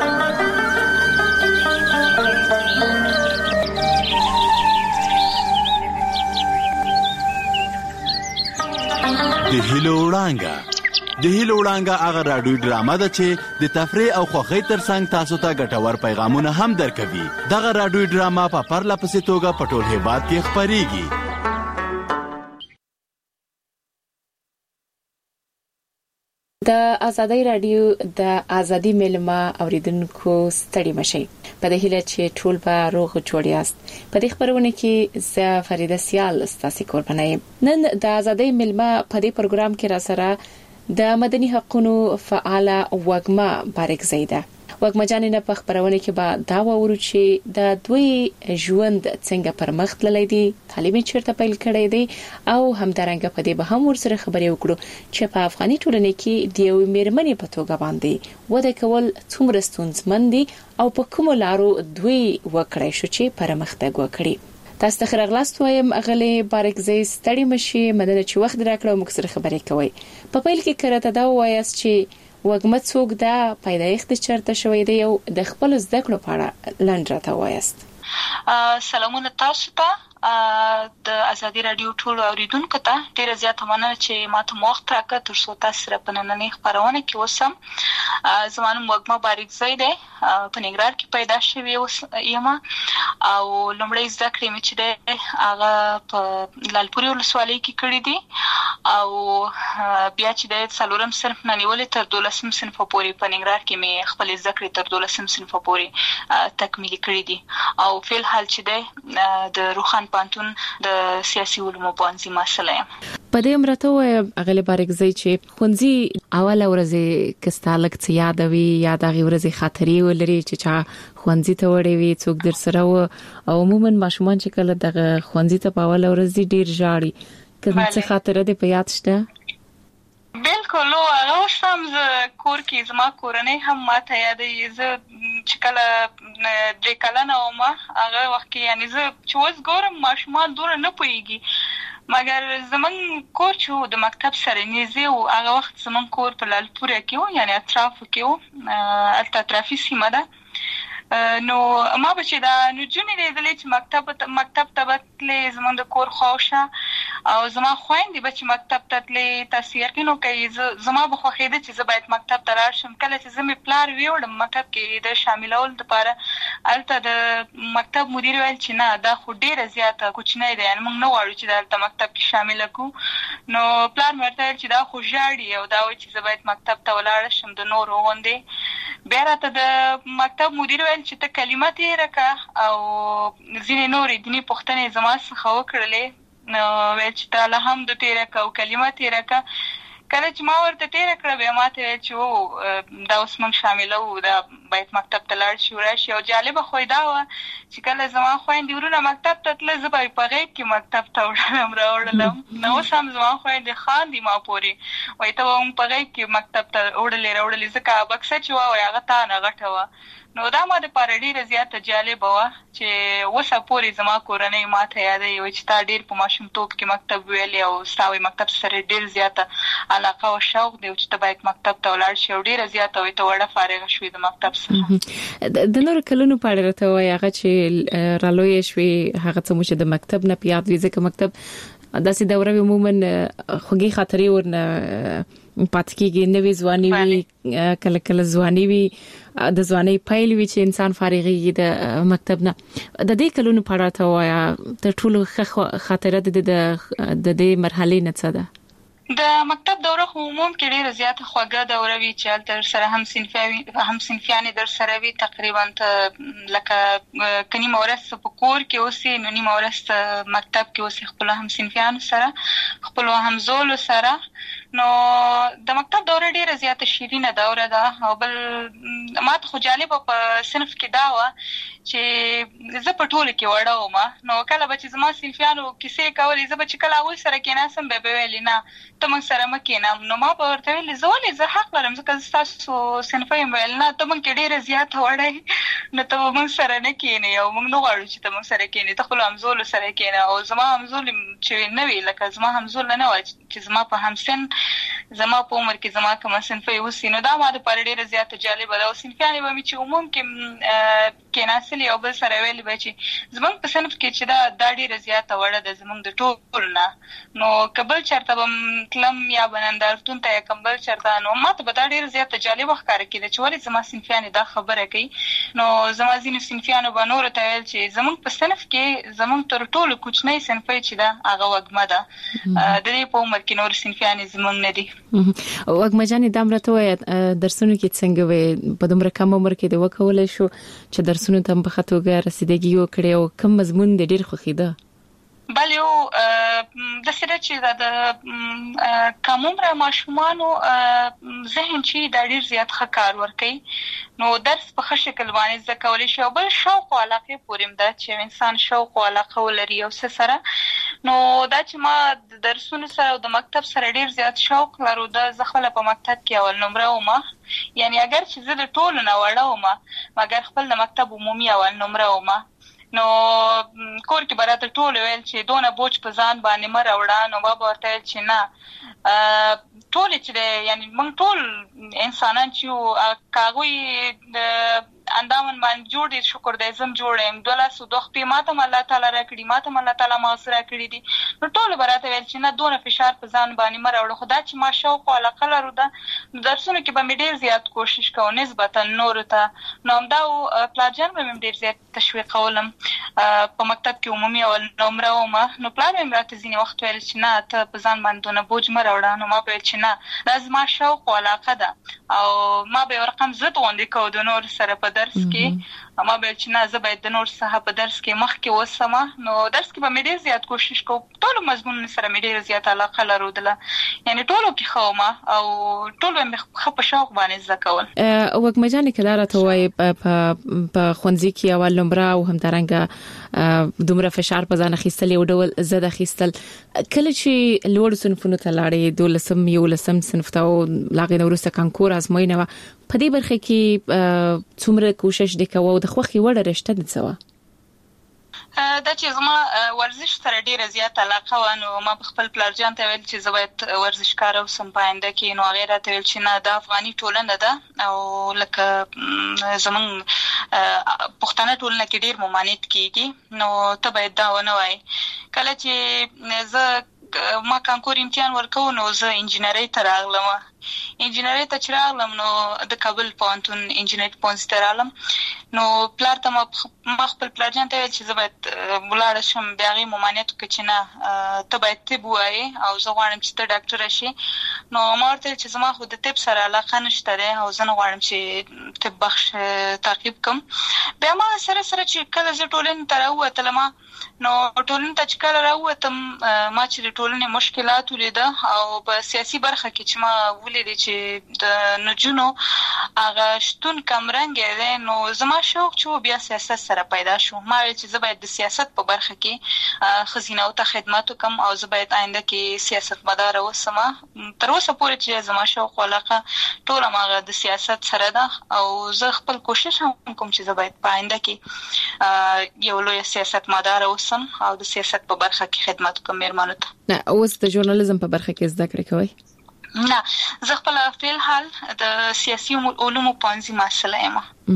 د هیلو وړانګه هغه رادیوي ډرامه ده چې د تفریح او خوښۍ ترڅنګ تاسو ته ګټور پیغامونه هم درکوي دغه رادیوي ډرامه په پرله پسې توګه په ټول هیواد کې خپریږي د ازادۍ رادیو د ازادي ملما اوریدونکو ستړي مشي په دې هیله چې ټول به روغ جوړ یاست په دې خبرونه کې زه فریده سیال ستاسو قربانه نن د ازادۍ ملما په دې پروګرام کې را سره د مدني حقوقو فعال وګما بارک زیده وګما جانینه په خبرونه کې به دا وورو چې د دوی ژوند څنګه پرمخ تللی دی تعلیم چیرته پیل کړی دی او همدارنګه په دې به هم ورسره خبرې وکړو چې په افغاني ټولنه کې د یو میرمنې په توګه باندې وده کول څومره ستونزمن دي او په کوم لارو دوی وکړای شو چې پرمختګ وکړي تاسو ته راغلاست وایم اغلی بارک زی ستړي مشي مدنه چې وخت راکړو موږ سره خبرې کوي په پیل کې کرته دا وایاست چې وګما څوک دا پیدایښت چرته شوې دی او د خپل زده کړو په اړه لاندې راته وایاست سلامونه تاسو ته د ازادي رادیو ټول اوریدونکو ته ډیره زیاته مننه چې ماته وخت راکړ تر څو تاسو سره په نننۍ خبرونه کې وسم زمانه وګما بارک زی دی په ننګرهار کې پیدا شوی یم او لومړی زده کړې مې چې هغه په لالپوري ولسوالۍ کې کړې دي او بیا چې د څلورم صنف نه نیولې تر 12م صنف پورې په ننګرهار کې مې خپل زده کړې تر 12م صنف پورې تکمیل کړې دي او فعل حال چې د روخان پانتون د سیاسي علومو پوهنځي مسله یم په دې امرته وای اغلی بارک زی چې خونځي اوله ورځې کستالک څه یادوي یا د غوړځي خاطري ولري چې چا خونځي ته وړي وي څوک در سره و او عموما ماشومان چې کله د خونځي ته په اوله ورځ ډیر ژاړي کوم څه خاطره دې په یاد شته بالکل هغه سم ز کور کې زما کورنۍ هم ماته یادې ز چې کله د کلنه او ما هغه وخت کې یعنی ز چې وس ګورم ماشومان دور نه پويږي مګر زمون کور چې د مکتب سره نږدې او هغه وخت زمون کور په لالپور کې و یعنی اطراف کې و اطرافي سیمه ده نو ما به چې دا نجونې لیدلې چې مکتب ته بتلې زمون د کور خوښه او زما خويندې به چې مکتب ته تلې تاسو یقین وکړئ زما به خوښېده چې زه باید مکتب ته لاړ شم. کله چې زه مې پلار ویوړم مکتب کې د شاملول لپاره هلته د مکتب مدیر ویل چې نه دا خو ډېره زیاته کوچنی دی، یعنې موږ نه غواړو چې دلته مکتب کې شامله کړو. نو پلار مې ورته ویل چې دا خو ژاړي او دا وایي چې زه باید مکتب ته ولاړه شم د نورو غوندې. بیا راته د مکتب مدیر ویل چې ته کلمه تېره کړه او ځینې نورې دیني پوښتنې زما څخه وکړلې. نو ویل چې ته الحمد تېره کړه او کلمه تېره کړه. کله چې ما ورته تېره کړه بیا ما ته ویل چې دا اوس موږ شاملوو، دا باید مکتب ته لاړ شي وراشي. او جالبه خو دا وه چې کله زما خویندې ورونه مکتب ته تله زه به یې په غېږ کې مکتب ته راوړلم. نو اوس هم زما خویندې خاندي ما پورې، وایي ته به موږ په غېږ کې مکتب ته راوړلې ځکه بکسه چې وه وایي هغه تا نه غټه وه. نو دا ما دپاره ډېره زیاته جالبه وه چې اوسه پورې زما کورنۍ ما ته یادوي، وایي چې تا ډېر په ماشومتوب کې مکتب ویلې او ستا وایي مکتب سره ډېر زیاته علاقه او شوق دی چې ته باید مکتب ته ولاړ شي او ډېره زیاته وایي ته وړه فارغه شوې د مکتب څخه. د نورو کلونو په اړه راته وایي هغه چې رالویې شوې هغه څه مو چې د مکتب نه په یاد وي، ځکه مکتب داسې دوره عموما خوږې خاطرې ورنه پاتې کېږي، نوې ځواني وي کله کله ځواني وي د ځوانۍ پیل وي چې انسان فارغېږي د مکتب نه. د دې کلونو په اړه راته وایه تر ټولو ښه خاطره د دې مرحلې نه څه ده؟ د مکتب دوره خو عموم کې ډېره زیاته خوږه دوره وي چې هلته درسره هم صنفیانې درسره وي. تقریبا ته لکه که نیمه ورځ په کور کې اوسې نو نیمه ورځ مکتب کې اوسې خپلو هم صنفیانو سره خپلو همزولو سره. نو د مکتب دوره ډېره زیاته شیرینه دوره ده. او بل ما ته خو جالبه په صنف کې دا وه چې زه په ټولو کې وړه ومه. نو کله به چې زما صنفیانو کیسې کولې زه به چې کله هغوی سره کېناستم بیا به ویلې نه ته موږ سره مه کېنم. نو ما به ورته ویلې زه ولې زه حق لرم ځکه زه ستاسو صنفه یم. ویل نه ته موږ کې ډېره زیاته وړه یې نو ته به موږ سره نه کېنې او موږ نه غواړو چې ته موږ سره کېنې، ته خپلو همزولو سره کېنه. او زما همزول چې نه وي لکه زما همزول نه وه چې زما په همسن زما په عمر کې زما کومه صنفه یې اوسي. نو دا ما دپاره ډېره زیاته جالبه ده. او صنفیانې به مې چې عموم کې کېناستلې او بل سره ویلې به چې زموږ په صنف کې چې دا ډېره زیاته وړه ده زموږ د ټولو نه. نو که بل چېرته به تلم یا به نندارتون ته یا کوم بل چېرته نو ما ته به دا ډېره زیاته جالبه ښکاره کېده چې ولې زما صنفیانې دا خبره کوي. نو زما ځینې صنفیانو به نورو ته ویل چې زموږ په صنف کې زموږ تر ټولو کوچنۍ صنفۍ چې ده هغه وږمه ده، د دې په عمر کې نور صنفیانې زموږ نه دي. وږمه جانې دا هم راته ووایه درسونو کې څنګه وې؟ په دومره کم عمر کې دې وکولی شو چې درسونو ته هم په ښه توګه رسیدګي وکړې او کوم مضمون دې ډېر خوښېده؟ بله یو داسې ده چې د کم عمره ماشومانو ذهن چې دا ډېر زیات ښه کار ورکوي. نو درس په ښه شکل باندې زده کولی شي. او بل شوق او علاقې پورې هم ده چې انسان شوق او علاقه ولري یو څه سره. نو دا چې ما د درسونو سره او د مکتب سره ډېر زیات شوق لرو ده. زه خپله په مکتب کې اول نمره ومه، یعنی اگر چې زه د ټولو نه وړه ومه مګر خپل د مکتب عمومي اول نمره ومه. نو کور کې به راته ټول ویل چې دونه بوج په ځان باندې مه راوړه. نو ما به ورته ویل چې نه ټولې چې دی یعنی موږ ټول انسانان چې یو که هغوی د اندامن باندې جوړ دي شکر دی زم جوړ یم. 12 خپې ما ته هم الله تعالی راکړي، ما ته هم الله تعالی مغز راکړي دي. نو ټولو به راته ویل چې نه دونه فشار په ځان باندې مه راوړه. خو دا چې ما شوق او علاقه لرو ده نو درسونو کې به مې ډېر زیات کوشش کوو نسبتا نورو ته. نو همدا پلارجان به مې ډېر زیات تشویقولم. په مکتب کې عمومي اول نمره ومه. نو پلار مې راته ځینې وخت ویل چې نه ته په ځان باندې دونه بوج مه راوړه. نو ما به ویل چې نه دا زما شوق او علاقه ده. او ما به یو رقم ضد غوندې کوو د نور سره په درس کې. ما به چې نه زه باید د نور څخه په درس کې مخکې اوسمه. نو درس کې به مې ډېر زیات کوشش کوو. ټولو مضمونونو سره مې ډېره زیات علاقه لرودله، یعنې ټولو کې ښه ومه او ټول به مې ښه په شوق باندې زده کول. وږمه جانې که دا راته ووایې په ښوونځي کې اول نمره او همدارنګه دومره فشار په ځان اخیستل یو ډول ضد اخیستل، کله چې لوړو صنفونو ته لاړې 12م 11م صنف ته او له هغې نه وروسته کانکور ازموینه وه، په دې برخه کې څومره کوشش دې کوه او د خوښې وړه رشته دې څه وه؟ دا چې زما ورزش سره ډیره زیات علاقه و، نو ما په خپل پلارجان ته ویل چې زه باید ورزشکار اوسم په آینده کې. نو هغې راته ویل چې نه دا افغاني ټولنه ده او لکه زموږ پښتانه ټولنه کې ډیر ممانعت کېږي، نو ته باید دا ونه وایې. کله چې زه ما کانکور امتحان ورکو نو زه انجینری ته راغلم. انجینری ته چې راغلم نو د کابل پوهنتون انجینری پوهنځي ته راغلم. نو پلار ته ما خپل پلارجان ته ویل چې زه باید ولاړ شم، بیا هغې ممانعت وکړه چې نه ته باید طب ووایې او زه غواړم چې ته ډاکټره شې. نو ما ورته ویل چې زما خو د طب سره علاقه نشته دی او زه نه غواړم چې طب بخش تعقیب کړم. بیا ما سره سره چې کله زه ټولنې ته راووتلم نو ټولنې ته چې کله راووتم ما چې د ټولنې مشکلات ولیده او په سیاسي برخه کې چې ما ولیدې چې د نجونو هغه شتون کمرنګی دی نو زما شوق چې بیا سیاست سره پیدا شو. ما ویل چې زه باید د سیاست په برخه کې ښځینه‌و ته خدمت وکړم او زه باید آینده کې سیاستمداره اوسم. تر اوسه پورې چې زما شوق او علاقه ټول هماغه د سیاست سره ده او زه خپل کوشش هم کوم چې زه باید په آینده کې یو لوی سیاستمداره اوسم او د سیاست په برخه کې خدمت وکړم میرمنو ته. اوس د ژورنالیزم په برخه کې زده کړې کوئ؟ نه، زه خپل فعل حال د سیاسي علومو پوهنځي محصله یم.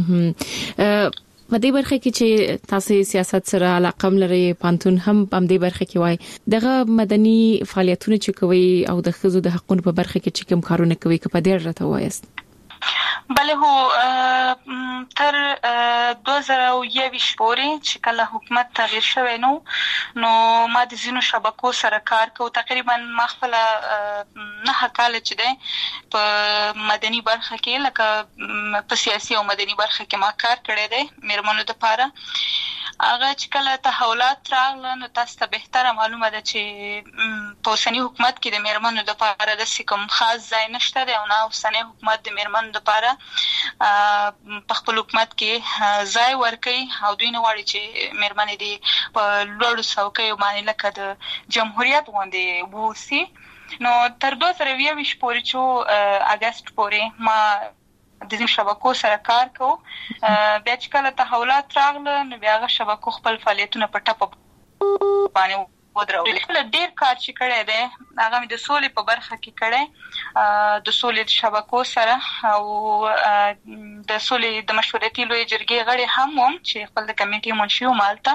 په دې برخه کې چې تاسو سیاست سره علاقه لرئ، پانتون هم په دې برخه کې وای، دغه مدني فعالیتونه چې کوي او د ښځو د حقوقو په برخه کې چې کوم کارونه کوي که په دې راته وایست؟ بله هو تر 2021 پورې چې کله حکومت تغییر شوی نو ما د ځینو شبکو سره کار کوم. تقریبا ما خپل 9 کال چې دی په مدني برخه کې لکه په سیاسي او مدني برخه کې ما کار کړی دی میرمنو لپاره. هغه چې کله تحولات راغله نو تاسو ته بهتره معلومه ده چې په اوسني حکومت کې د میرمنو لپاره داسې کوم خاص ځای نشته دی او نه اوسنی حکومت د میرمنو لپاره په خپل حکومت کې ځای ورکوي او دوی نه غواړي چې میرمنې دې په لوړو څوکیو باندې لکه د جمهوریت غوندې واوسي. نو تر 2021 پورې چې اګست پورې ما د دې شبکو سره کار کوم. بیا چې کله تحولات راغله نو بیا هغه شبکو خپل فعالیتونه په ټپه باندې ودرول. ډېر کار چې کړی دی هغه مې د سولې په برخه کې کړی، د سولې د شبکو سره او د سولې د مشورتي لوی جرګې غړي هم وم چې خپل د کمیټې منشي وم هلته.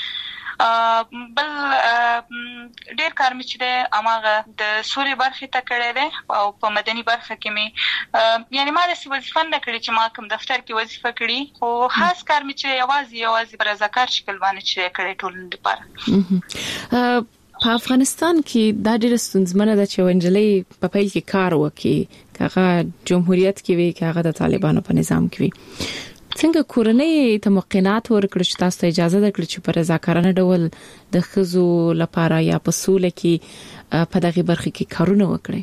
بل ډېر کار مې چې دی هماغه د سولې برخې ته کړی دی او په مدني برخه کې مې یعنې ما داسې وظیفه نه کړې چې ما کوم دفتر کې وظیفه کړي، خو خاص کار مې چې یوازې په رضاکار شکل باندې چې کړی ټولنې لپاره. په افغانستان کې دا ډېره ستونزمنه ده چې ونجلې په پیل کې کار وکړي، که هغه جمهوریت کې وي که هغه د طالبانو په نظام کې وي. څنګه کورنۍ ته موقعات ورکړي چې تاسو ته اجازه درکړي چې په رضاکارانه ډول د ښځو لپاره یا په سوله کې په دغه برخه کې کارونه وکړي؟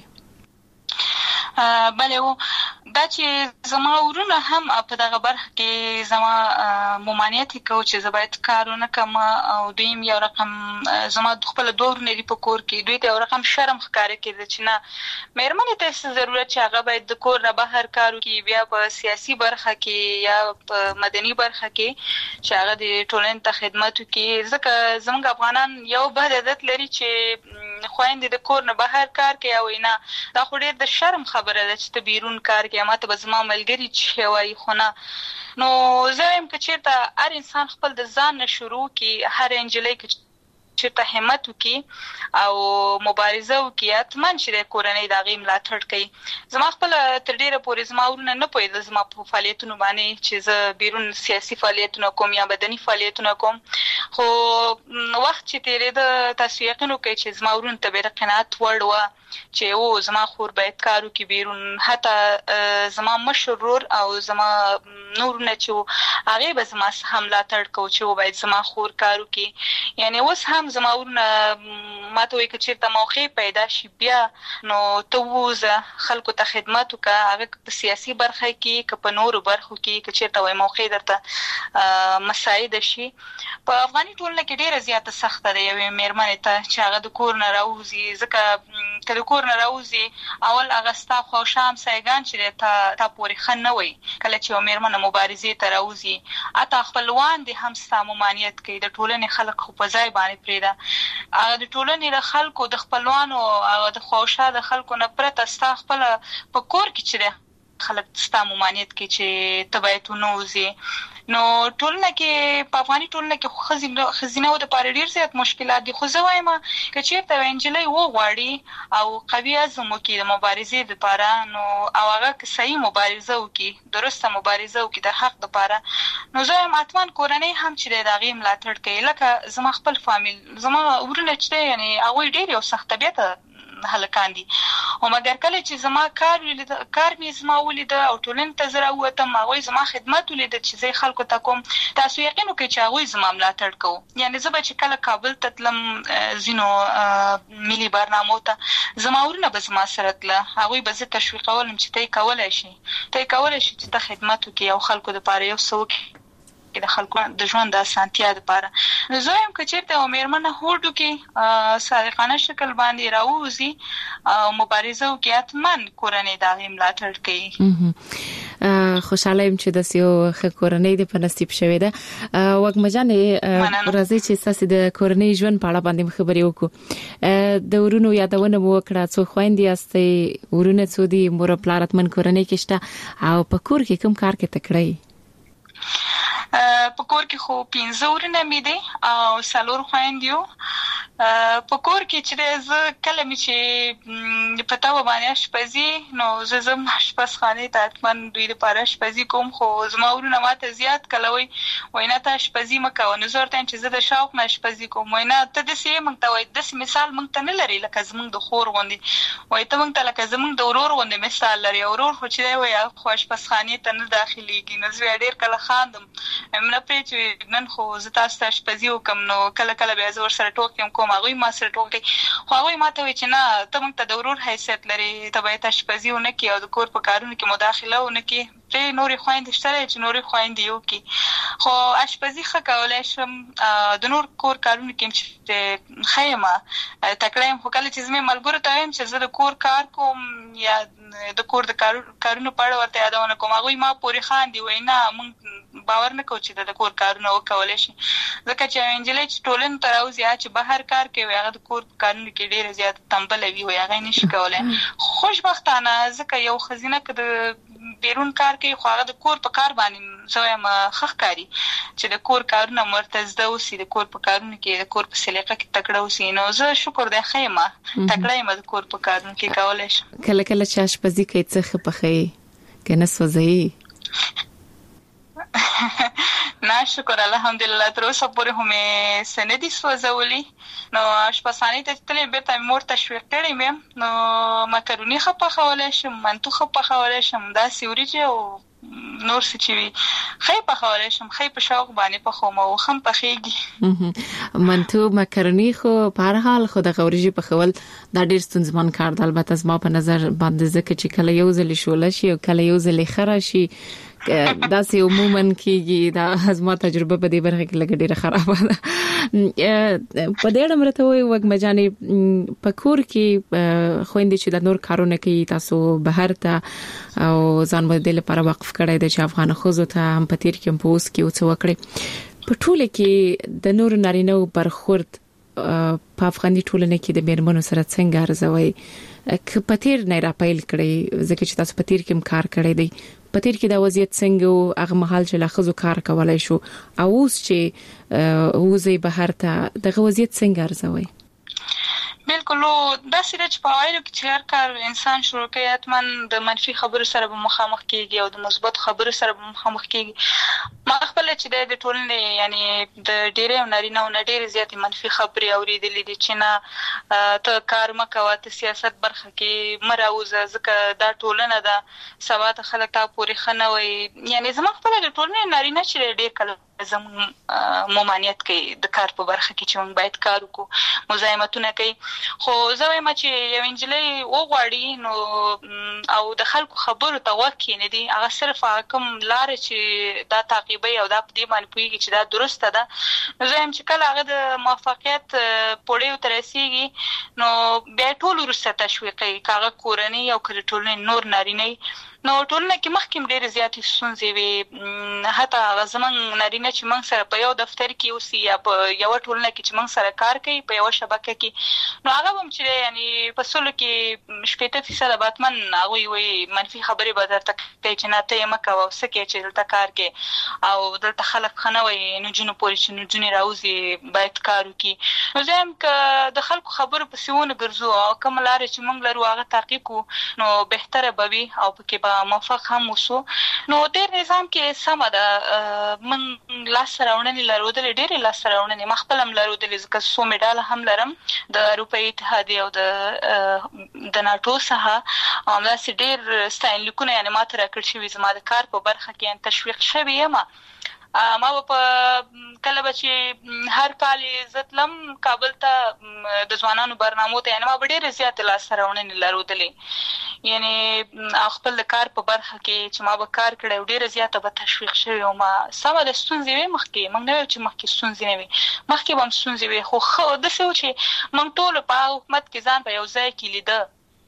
بله دا چې زما ورونه هم په دغه برخه کې زما ممانعت کوي چې زه باید کارونه کوم او دویم یو رقم زما خپل دورونه دی په کور کې دوی ته یو رقم شرم ښکاره کېده چې نه مېرمنې ته ضرورت چې هغه باید د کور نه بهر کار وکړي، بیا په سیاسي برخه کې یا په مدني برخه کې چې هغه د ټولنې ته خدمت وکړي. ځکه زموږ افغانان یو بد عادت لري چې خويندې د کور نه بهر کار کوي او نه دا خو ډېر د شرم خبره ده چې ته بیرون کار کوي، ماته به زما ملګري چې وایي خو نه. نو زه وایم که چېرته هر انسان خپل د ځان نه شروع کړي، هر نجلۍ که چېرته همت وکړي او مبارزه وکړي حتما چې د کورنۍ د هغې ملاتړ کوي. زما خپله تر ډېره پورې زما ورونه نه پوهېدل زما په فعالیتونو باندې چې زه بیرون سیاسي فعالیتونه کوم یا بدني فعالیتونه کوم، خو وخت چې تېرېده تاسو یقین وکړئ چې زما ورونو ته بې د قناعت وړ وه چې زما خور باید کار وکړي بیرون. حتی زما مشر ورور او زما نورونه چې هغې به زما څخه ملاتړ کوو چې باید زما خور کار وکړي. یعنې اوس هم زما ورونه ما ته وایي که چېرته موقع پیدا شي بیا نو ته ووځه خلکو ته خدمت وکړه، هغه په سیاسي برخه کې که په نورو برخو کې که چېرته وایي موقع درته مساعده شي. په افغاني ټولنه کې ډېره زیاته سخته ده یوې مېرمنې ته چې هغه د کور نه راوځي، ځکه که د کور نه راوځي اول هغه ستا خواوشا همسایګان چې دی تا پورې ښه نه وایي. کله چې یوه مېرمنه مبارزې ته راوځي حتی خپلوان دې هم ستا ممانعت کوي، د ټولنې خلک خو په ځای باندې پرېږده، هغه د ټولنې د خلکو د خپلوانو او د خواوشا د خلکو نه پرته ستا خپله په کور کې چې دی خلک ستا ممانعت کوي چې ته باید ونوځې. نو ټولنه کې په افغاني ټولنه کې ښځینه د پاره ډېر زیات مشکلات دي. خو زه وایم که چېرته نجلۍ وغواړي او قوي عزم وکړي د مبارزې دپاره، نو او هغه صحیح مبارزه وکړي، درسته مبارزه وکړي د حق دپاره، نو زه وایم حتما کورنۍ هم چې دی د هغې ملاتړ کوي. لکه زما خپل فامیل، زما ورونه چې دی یعنې هغوی ډېر یو سخت طبیعته هلکان دي، او مګر کله چې زما کار مې زما ولیده او ټولنې ته زه راووتم، هغوی زما خدمت ولیده چې زه خلکو ته کوم، تاسو یقین وکړئ چې هغوی زما ملاتړ کوو. یعنې زه به چې کله کابل ته تلم ځینو ملي برنامو ته، زما ورونه به زما سره تله، هغوی به زه تشویقولم چې ته یې کولی شي چې ته خدمت وکړي او خلکو دپاره یو څه وکړي د خلکو د ژوند د اسانتیا لپاره. نو زه وایم که چېرته یوه مېرمنه هوډ وکړي، صادقانه شکل باندې راووځي او مبارزه وکړي، حتما کورنۍ د هغې ملاتړ کوي. خوشاله یم چې داسې یو ښه کورنۍ دې په نصیب شوې ده. وږمه جانې راځئ چې ستاسې د کورنۍ ژوند په اړه باندې خبرې وکړو. د ورونو یادونه مو وکړه، څو خویندې یاستئ، ورونه څو دي، مور او پلار حتمن کورنۍ کې شته، او په کور کې کوم کار کې تکړه؟ په کور کې خو 15 ورونه مې دي او 4 خویندې یو. په کور کې چې زه کله مې چې په تاوه باندې اشپزي، نو زه ځم اشپزخانې ته، حتما دوی دپاره اشپزي کوم. خو زما ورونه ماته زیات کله وایي نه ته اشپزي مه کوه، نو زه ورته وایم چې زه د شوق نه اشپزي کوم. وایي نه ته داسې یې، موږ ته وایي داسې مثال موږ ته نه لري لکه زموږ د خور غوندې، وایي ته موږ ته لکه زموږ د ورور غوندې مثال لري. ورور خو چې دی وایي هغه خو اشپزخانې ته نه داخلېږي. نو زه ډېر کله خاندم، نه پرې چې نن خو زه تاسو ته اشپزي وکړم، نو کله کله بیا زه ورسره ټوکې کوم، هغوی ما سره ټوکې، خو هغوی ما ته وایي چې نه ته موږ ته د ورور حیثیت لري، ته باید اشپزي ونه کړي او د کور په کارونو کې مداخله ونه کړي. پرې نورې خویندې شته دی چې نورې خویندې یې وکړي، خو اشپزي ښه کولی شم. د نور کور کارونو کې چې ښه یم، تکړه یم، خو کله چې زه مې ملګرو ته وایم چې زه د کور کار کوم یا د کور د کارونو په اړه ورته یادونه کوم، هغوی ما پورې خاندي، وایي نه موږ باور نه کوو چې د کور کارونه وکولی شي. ځکه چې یوه نجلۍ چې ټولنې ته راوځي چې بهر کار کوي، هغه د کور په کارونو کې ډېره زیاته تنبله وي، وایي هغه یې نه شي کولی. خوشبختانه ځکه یو ښځینه که د بیرون کار کوي، خو هغه د کور په کار باندې زه وایم ښه ښکاري چې د کور کارونه ورته زده اوسي، د کور په کارونو کې د کور په سلیقه کې تکړه اوسي. نو زه شکر دی ښه یم، تکړه یم د کور په کارونو کې کولی شم. کله کله چې اشپزي کوي څه ښه پخوي که نه سوځوي؟ نه شکر الحمدلله، تر اوسه پورې خو مې څه نه دي سوځولي. نو اشپزخانې ته چې تللې بېرته مې مور تشویق کړی مې، نو مکروني ښه پخولی شم، منتو ښه پخولی شم، داسې وریجې او نور څه چې وي ښه یې پخولی شم، ښه یې په شوق باندې پخوم او ښه هم پخېږي. منتو مکروني خو په هر حال، خو دغه وریجې پخول دا ډېر ستونزمن کار دی. البته زما په نظر باندې ځکه چې کله یو ځلې شوله شي او کله یو ځلې ښه راشي، داسې عموما کېږي. دا زما تجربه په دې برخه کې لږ ډېره خرابه ده. په دې اړه مرته وایي وږمه جانې، په کور کې خویندې چې د نور کارونه کوي، تاسو بهر ته او ځان به دې لپاره وقف کړی دی چې افغان ښځو ته هم په تېر کې هم په اوس کې څه وکړي. په ټوله کې د نورو نارینه‌و برخورد په افغاني ټولنه کې د مېرمنو سره څنګه ارزوي؟ که په تېر نه راپیل کړئ، ځکه چې تاسو په تېر کې هم کار کړی دی، په تېر کې دا وضعیت څنګه و، هغه مهال چې لا ښځو کار کولی شو، او اوس چې وځئ بهر ته، دغه وضعیت څنګه ارزوئ؟ بالکل داسې ده چې په اوایلو کې چې هر کار انسان شروع کوي، حتما د منفي خبرو سره به مخامخ کېږي او د مثبت خبرو سره به مخامخ کېږي. ما خپله چې د ټولنې یعنې د ډېری نارینه‌و نه ډېرې زیاتې منفي خبرې اورېدلې دي چې نه ته کار مه کوه، ته سیاست برخه کې مه راوځه، ځکه دا ټولنه ده، سبا ته خلک تا پورې ښه نه وایي. یعنې زما خپله د ټولنې نارینه چې ډېر کله زموږ ممانعت کوي د کار په برخه کې چې موږ باید کار وکړو، مزاحمتونه کوي. خو زه وایم چې یو نجلۍ وغواړي نو او د خلکو خبرو ته غوږ کښېنږدي، هغه صرف هغه کوم لارې چې دا تعقیبوي او دا په دې باندې پوهېږي چې دا درسته ده، نو زه وایم چې کله هغه د موفقیت پوړیو ته رسېږي، نو بیا ټول ورسته تشویقي کاغه کورنۍ او کله ټولنې نور نارینه نو ټولنه کې مخکې ډېر زیاتې ستونزې وي حتی زمونږ نارینه چې موږ سره په یو دفتر کې اوسي یا په یو ټولنه کې چې موږ سره کار کوي په یو شبکه کې نو هغه هم چې یعنی په سلو کې 80% باتمن هغه وي منفي خبرې به درته کوي چې نه ته مکه او سکه چې دلته کار کوي او دلته خلک خنوي نو جنو پولیس نو جنې راوځي باید کار وکړي نو زم ک د خلکو خبرو په سیونه ګرځو او کوم لارې چې موږ لرو هغه تعقیب کو نو بهتره بوي او پکې موافق هم وسو نو ډېر نظام کې سم ده من لاس راوړنې لرودل ډېر لاس راوړنې مخبلم لرودل ځکه سو میډال هم لرم د اروپאי اتحادیه او د ناتو څخه او دا سي ډېر ستاین لیکونه یعنی ماته راکړ شوی زما د کار په برخه کې تشویق شوی یم ما په کله بچي هر کال عزتلم کابل ته د ځوانانو برنامو ته یعنی ما ډېر زیات لاس راوړنې لرودلې یعنی خپل کار په برخه کې چې ما به کار کړی ډېر زیات به تشویق شوی او ما سم د ستونزې وي مخکې موږ نه چې مخکې ستونزې نه وي مخکې به هم ستونزې وي خو د څه چې موږ ټول په حکومت کې ځان په یو ځای کې لیده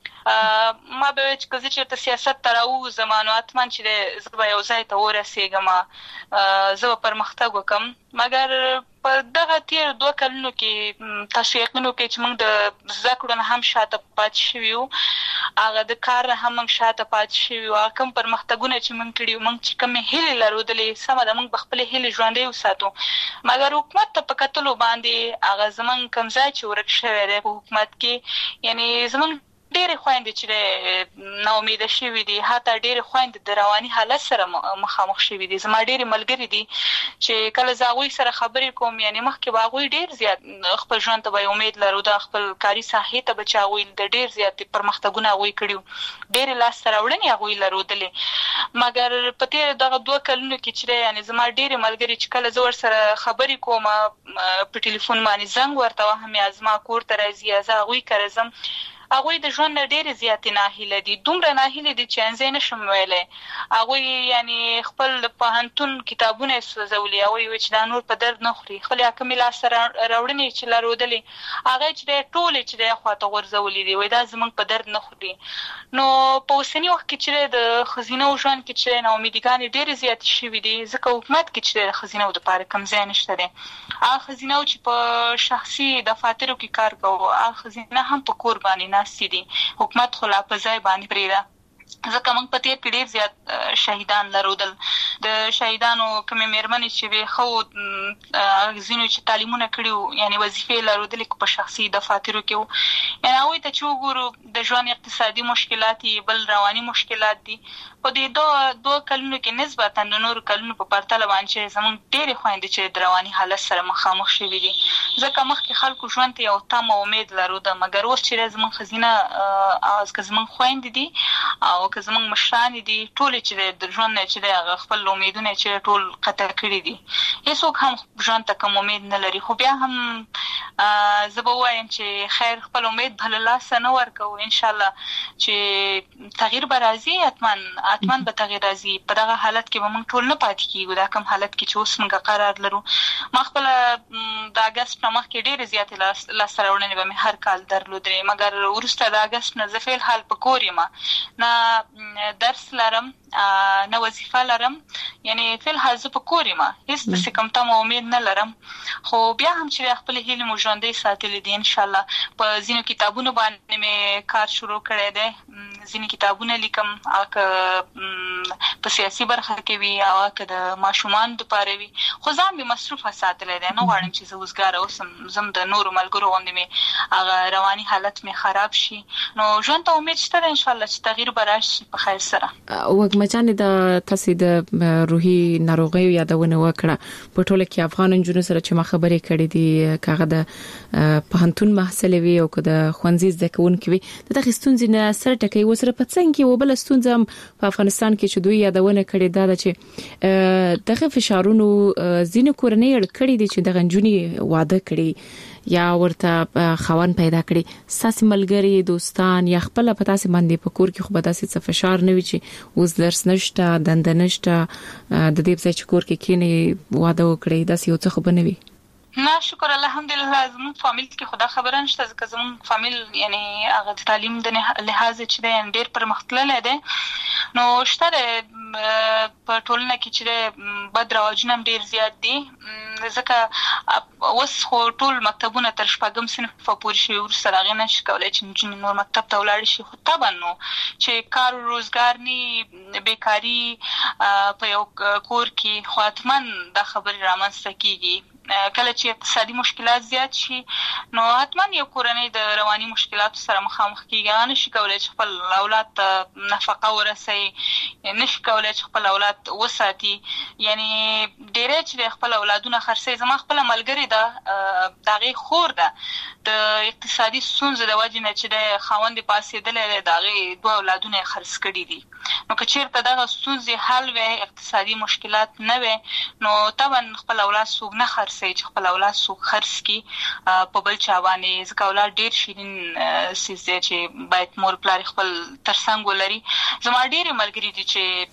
ما به چې چېرته سیاست ته راووځم نو حتما چې زه به یو ځای ته ورسېږم زه به پرمختګ وکړم مګر په دغه تیر 2 کلونو کې تاسو یقینو کې چې موږ د زده کړو نه هم شاته پاتې شوي یو هغه د کار نه هم موږ شاته پاتې شوي یو کوم پرمختګونه چې موږ کړي موږ چې کومې هیلې لرودلې سمه ده موږ به خپلې هیلې ژوندۍ وساتو مګر حکومت ته په کتلو باندې هغه زموږ کوم ځای چې ورک شوی دی په حکومت کې یعنی زموږ ډېرې خويندې چې نا امیده شوي دي حتی ډېرې خويندې د رواني حالت سره مخامخ شوي دي زما ډېرې ملګري دي چې کله زه هغوی سره خبرې کوم یعنی مخکې به هغوی ډېر زیات خپل ژوند ته به امید لرو د خپل کاري ساحې ته به چې هغوی د ډېر زیات پرمختګونه هغوی کړي ډېرې لاسته راوړنې هغوی لرودلې مګر په تېر دغه 2 کلونو کې چې یعنی زما ډېرې ملګري چې کله زه ورسره خبرې کوم په ټلیفون باندې زنګ ورته وهم یا زما کور ته راځي یا زه هغوی کره ځم هغوی د ژوند نه ډېرې زیاتې ناهیله دي دومره ناهیله دي چې انځای نشم ویلی هغوی یعنی خپل پوهنتون کتابونه یې سوځولي هغوی وایي چې دا نور په درد نه خوري خپلې کومې لاسته راوړنې چې لرودلې هغه چې دی ټولې چې دی خواته غورځولي دي وایي دا زموږ په درد نه خوري نو په اوسني وخت کې چې د ښځینو ژوند کې چې ناامیدګانې ډېرې زیاتې شوي دي ځکه حکومت کې چې د ښځینو دپاره کوم ځای نشته دی هغه ښځینو چې په شخصي دفاترو کې کار کوو هغه ښځینه هم په کور باندې ناستې دي حکومت خو لا په ځای باندې پرېږده ځکه موږ په تېر کې ډېر زیات شهیدان لرودل د شهیدانو کومې مېرمنې چې وې ښه ځینو چې تعلیمونه کړي وو یعنې وظیفې لرودلې په شخصي دفاترو کې وو یعنې هغوی ته چې وګورو د ژوند اقتصادي مشکلات بل رواني مشکلات دي په دې 2 کلونو کې نسبتا د نورو کلونو په پرتله باندې چې زموږ ډېرې خویندې چې د رواني حالت سره مخامخ شوي دي ځکه مخکې خلکو ژوند ته یو تمه امید لروده مګر اوس چې زموږ ښځینه که زموږ خویندې دي او که زموږ مشرانې دي ټولې چې د ژوند نه چې دی هغه خپل امیدونه چې ټول قطع کړي دي هېڅوک هم ژوند ته کوم امید نه لري خو بیا هم زه به ووایم چې خیر خپل امید به له لاسه نه ورکوو انشاءالله چې تغییر به راځي حتما به تغییر راځي په دغه حالت کې به موږ ټول نه پاتې کېږو دا کوم حالت کې چې اوس موږ قرار لرو ما خپله د اګست نه مخکې ډېرې زیاتې لاسته راوړنې به مې هر کال درلودلې مګر وروسته د اګست نه زه فعل حال په کور یم نه درس لرم نه وظیفه لرم یعنی فعل حال زه په کور یم هېڅ داسې کوم تمه امید نه لرم خو بیا هم چې خپلې هیلې مو ژوندۍ ساتلې دي انشاءالله په ځینو کتابونو باندې مې کار شروع کړی دی ځینې کتابونه لیکم په سیاسي برخه کې وي او که د ماشومانو دپاره وي خو ځان مې مصروفه ساتلی دی نه غواړم چې زه وزګاره اوسم زم د نورو ملګرو غوندې مې هغه رواني حالت مې خراب شي نو ژوند ته امید شته دی انشاءالله چې تغییر به راشي په خیر سره وږمه جانې د تاسې د روحي ناروغیو یادونه وکړه په ټوله کې افغان نجونو سره چې ما خبرې کړې دي که هغه د پوهنتون محصلې وي او که د ښوونځي زده کوونکي وي د دغې ستونزې نه سر ټکوي ورسره په څنګ کې بله ستونزه هم په افغانستان کې چې دوی یادونه کړې دا ده چې دغه فشارونو ځینې کورنۍ اړ کړي دي چې دغه نجونې واده کړي یا ورته خاوند پیدا کړي ستاسې ملګري دوستان یا خپله په تاسې باندې په کور کې خو به داسې څه فشار نه وي چې اوس درس نشته دنده نشته د دې په ځای چې کور کې کښېنئ واده وکړئ داسې یو څه خو به نه وي نه شکر الحمدلله زموږ فامیل کې خدا خبره نشته ځکه زموږ فامیل یعنی هغه تعلیم د لحاظ چې ډېر پرمختللی دی نو شته په ټولنه کې چې بد رواجونه ډېر زیات دي ځکه اوس خو ټول مکتبونه تر 4 صنف پورې شوي وروسته د هغې نه شي کولی چې نجونې نور مکتب ته ولاړې شي خو طبعا نو چې کار و روزګار نه بیکاري په یو کور کې خو حتما دا خبرې رامنځته کېږي کله چې اقتصادي مشکلات زیات شي نو حتما یو کورنۍ د رواني مشکلاتو سره مخامخ کېږي نه شي کولی چې خپل اولاد ته نفقه ورسوي نه شي کولی چې خپل اولاد وساتي یعنی ډېری چې خپل اولادونه خرڅوي زما خپله ملګرې ده د هغې خور ده د اقتصادي ستونزو د وجې نه چې د خاوند یې پاڅېدلی دی د هغې 2 اولادونه یې خرڅ کړي دي نو که چېرته دغه ستونزې حل وی اقتصادي مشکلات نه وی نو طبعا خپل اولاد څوک نه خرڅوي چې خپل اولاد څوک خرڅ کړي په بل چا باندې ځکه اولاد ډېر شیرین څیز دی چې باید مور پلار خپل تر څنګ ولري زما ډېرې ملګري دي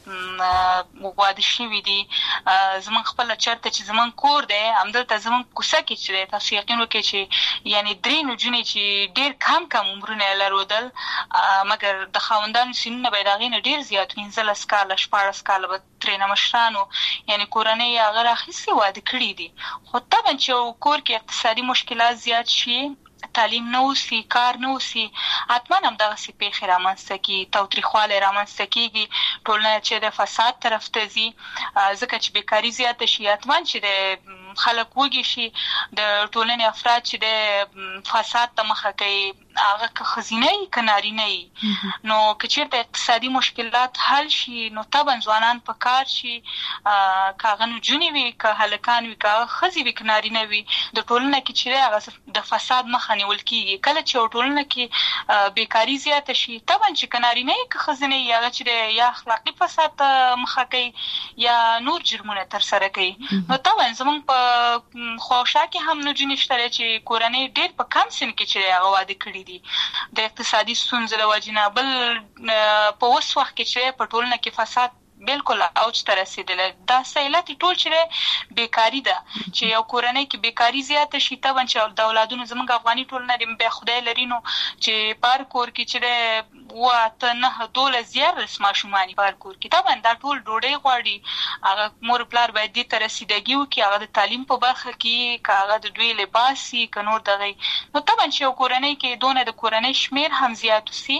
چې واده شوي دي زموږ خپله چېرته چې زموږ کور دی همدلته زموږ کوڅه کې چې دی تاسو یقین وکړئ چې یعنې 3 نجونې چې ډېر کم عمرونه یې لرودل مګر د خاوندانو سنونه به یې د هغې نه ډېر زیات 15 کاله 14 کاله به ترېنه مشرانو یعنې کورنۍ یې هغه راخیستې واده کړي دي خو طبعا چې یو کور کې اقتصادي مشکلات زیات شي تعلیم نه وسي کار نه وسي حتما همدغسې پیښې رامنځته کېږي تاوتریخوالی رامنځته کېږي ټولنه چې د فساد طرف ته ځي ځکه چې بیکاري زیاته شي حتما چې د خلک وږي شي د ټولنې افراد چې د فساد ته مخه کوي هغه که ښځینه وي که نارینه وي نو که چېرته اقتصادي مشکلات حل شي نو طبعا ځوانان په کار شي که هغه نجونې وي که هلکان وي که هغه ښځې وي که نارینه وي د ټولنه کې چې دی هغه د فساد مخه نیول کېږي کله چې یو ټولنه کې بیکاري زیاته شي طبعا چې که نارینه وي که ښځینه وي هغه چې دی یا اخلاقي فساد ته مخه کوي یا نور جرمونه ترسره کوي نو طبعا زموږ په خواوشا کې هم نجونې شته چې کورنۍ ډېر په کم سن کې چې هغه واده کړي دي د اقتصادي ستونزو له وجې نه بل په اوس وخت کې چې په ټولنه کې فساد بالکل اوج ته رسېدلی دا علت ټول چې بیکاري ده چې یو کورنۍ کې بیکاري زیاته شي طبعا چې د اولادونو زموږ افغاني ټولنه د بیا خدای لري نو چې په هر کور کې چې 8 9 12 ماشومان په هر کور کې طبعا دا ټول ډوډۍ غواړي هغه مور پلار باید دې ته رسیدګي وکړي هغه د تعلیم په برخه کې که هغه د دوی لباس وي که نور دغه نو طبعا چې یو کورنۍ کې دونه د کورنۍ شمېر هم زیات وسي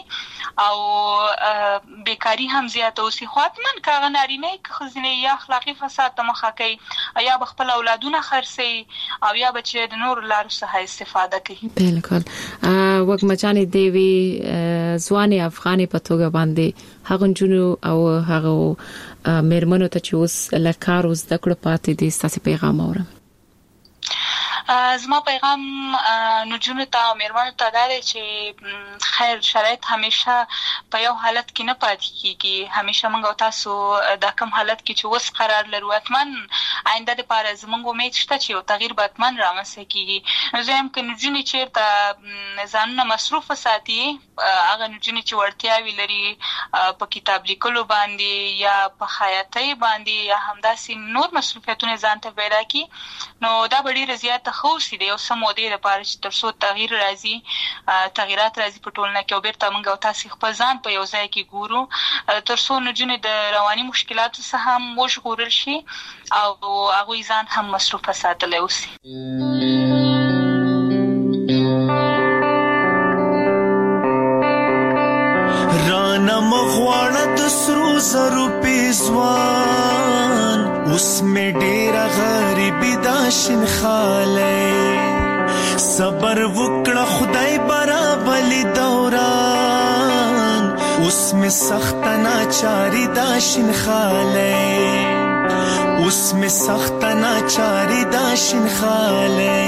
او بیکاري هم زیاته وسي خو حتما که هغه نارینه که ښځینه یا اخلاقي فساد ته مخه کوي یا به خپل اولادونه خرڅوي او یا به چې د نورو لارو څخه استفاده کوي بالکل وګمچانې دیوی ځواني افغاني په توګه باندې هغه جنو او هغه مېرمنو ته چې اوس لکار اوس د کړه پاتې دي ستاسو پیغام اورم زما پیغام نجونو ته او مېرمنو ته دا دی چې خیر شرایط همیشه په یو حالت کې نه پاتې کېږي همیشه موږ او تاسو دا کوم حالت کې چې اوس قرار لرو حتما آینده دپاره زموږ امید شته چې یو تغییر به حتما رامنځته کېږي نو زه یم که نجونې چېرته ځانونه مصروف وساتي هغه نجونې چې وړتیاوې لري په کتاب لیکلو باندې یا په خیاطۍ باندې یا همداسې نور مصروفیتونه ځان ته پیدا کړي نو دا به ډېره زیاته ښه اوسي د یو څه مودې لپاره چې تر څو تغییرات راځي په ټولنه کې او بېرته موږ او تاسې خپل ځان په یو ځای کې ګورو تر څو نجونې د رواني مشکلاتو څخه هم وژغورل شي او هغوی ځان هم مصروفه ساتلی اوسي رانه مغواړه د سرو زرو پیزوان اوس مې ډېره غریبي دا شین خالی صبر وکړه خدای برابلی دوران اوس مې سخته ناچاري دا شین خالی اوس مې سخته ناچاري دا شین خالی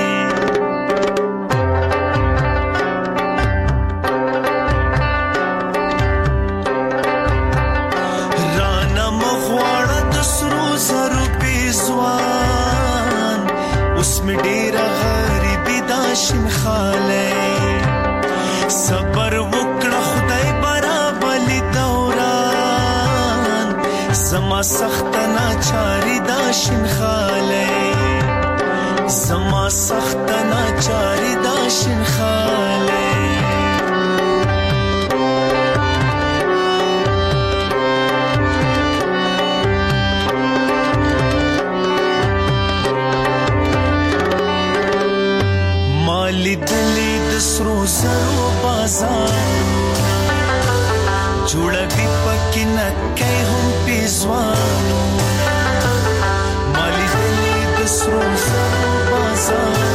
میں ډیره غریبی دا شین خاله صبر وکړه خدای برابلی دوران زما سخت ناچاری دا شین خاله زما سخت ناچاری دا شنخاله مالی دلی دسرو زرو بازار جوړه دی پکې نکای هم پیزوانو مالی دلی دسرو زرو بازار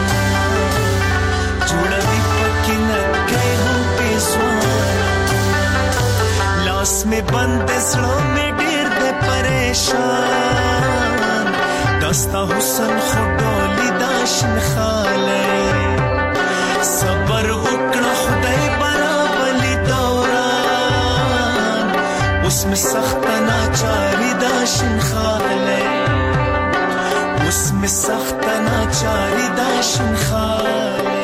جوړه دی پکې نکای هم پیزوانو لاس می بند سړو می ډیر دې پریشان دستا حسن خډولی دا شنخاله صبر وکړه خدای برابلی دوران اوس می سخت ناچاری دا شنخاله اوس می سخت ناچاری دا شنخاله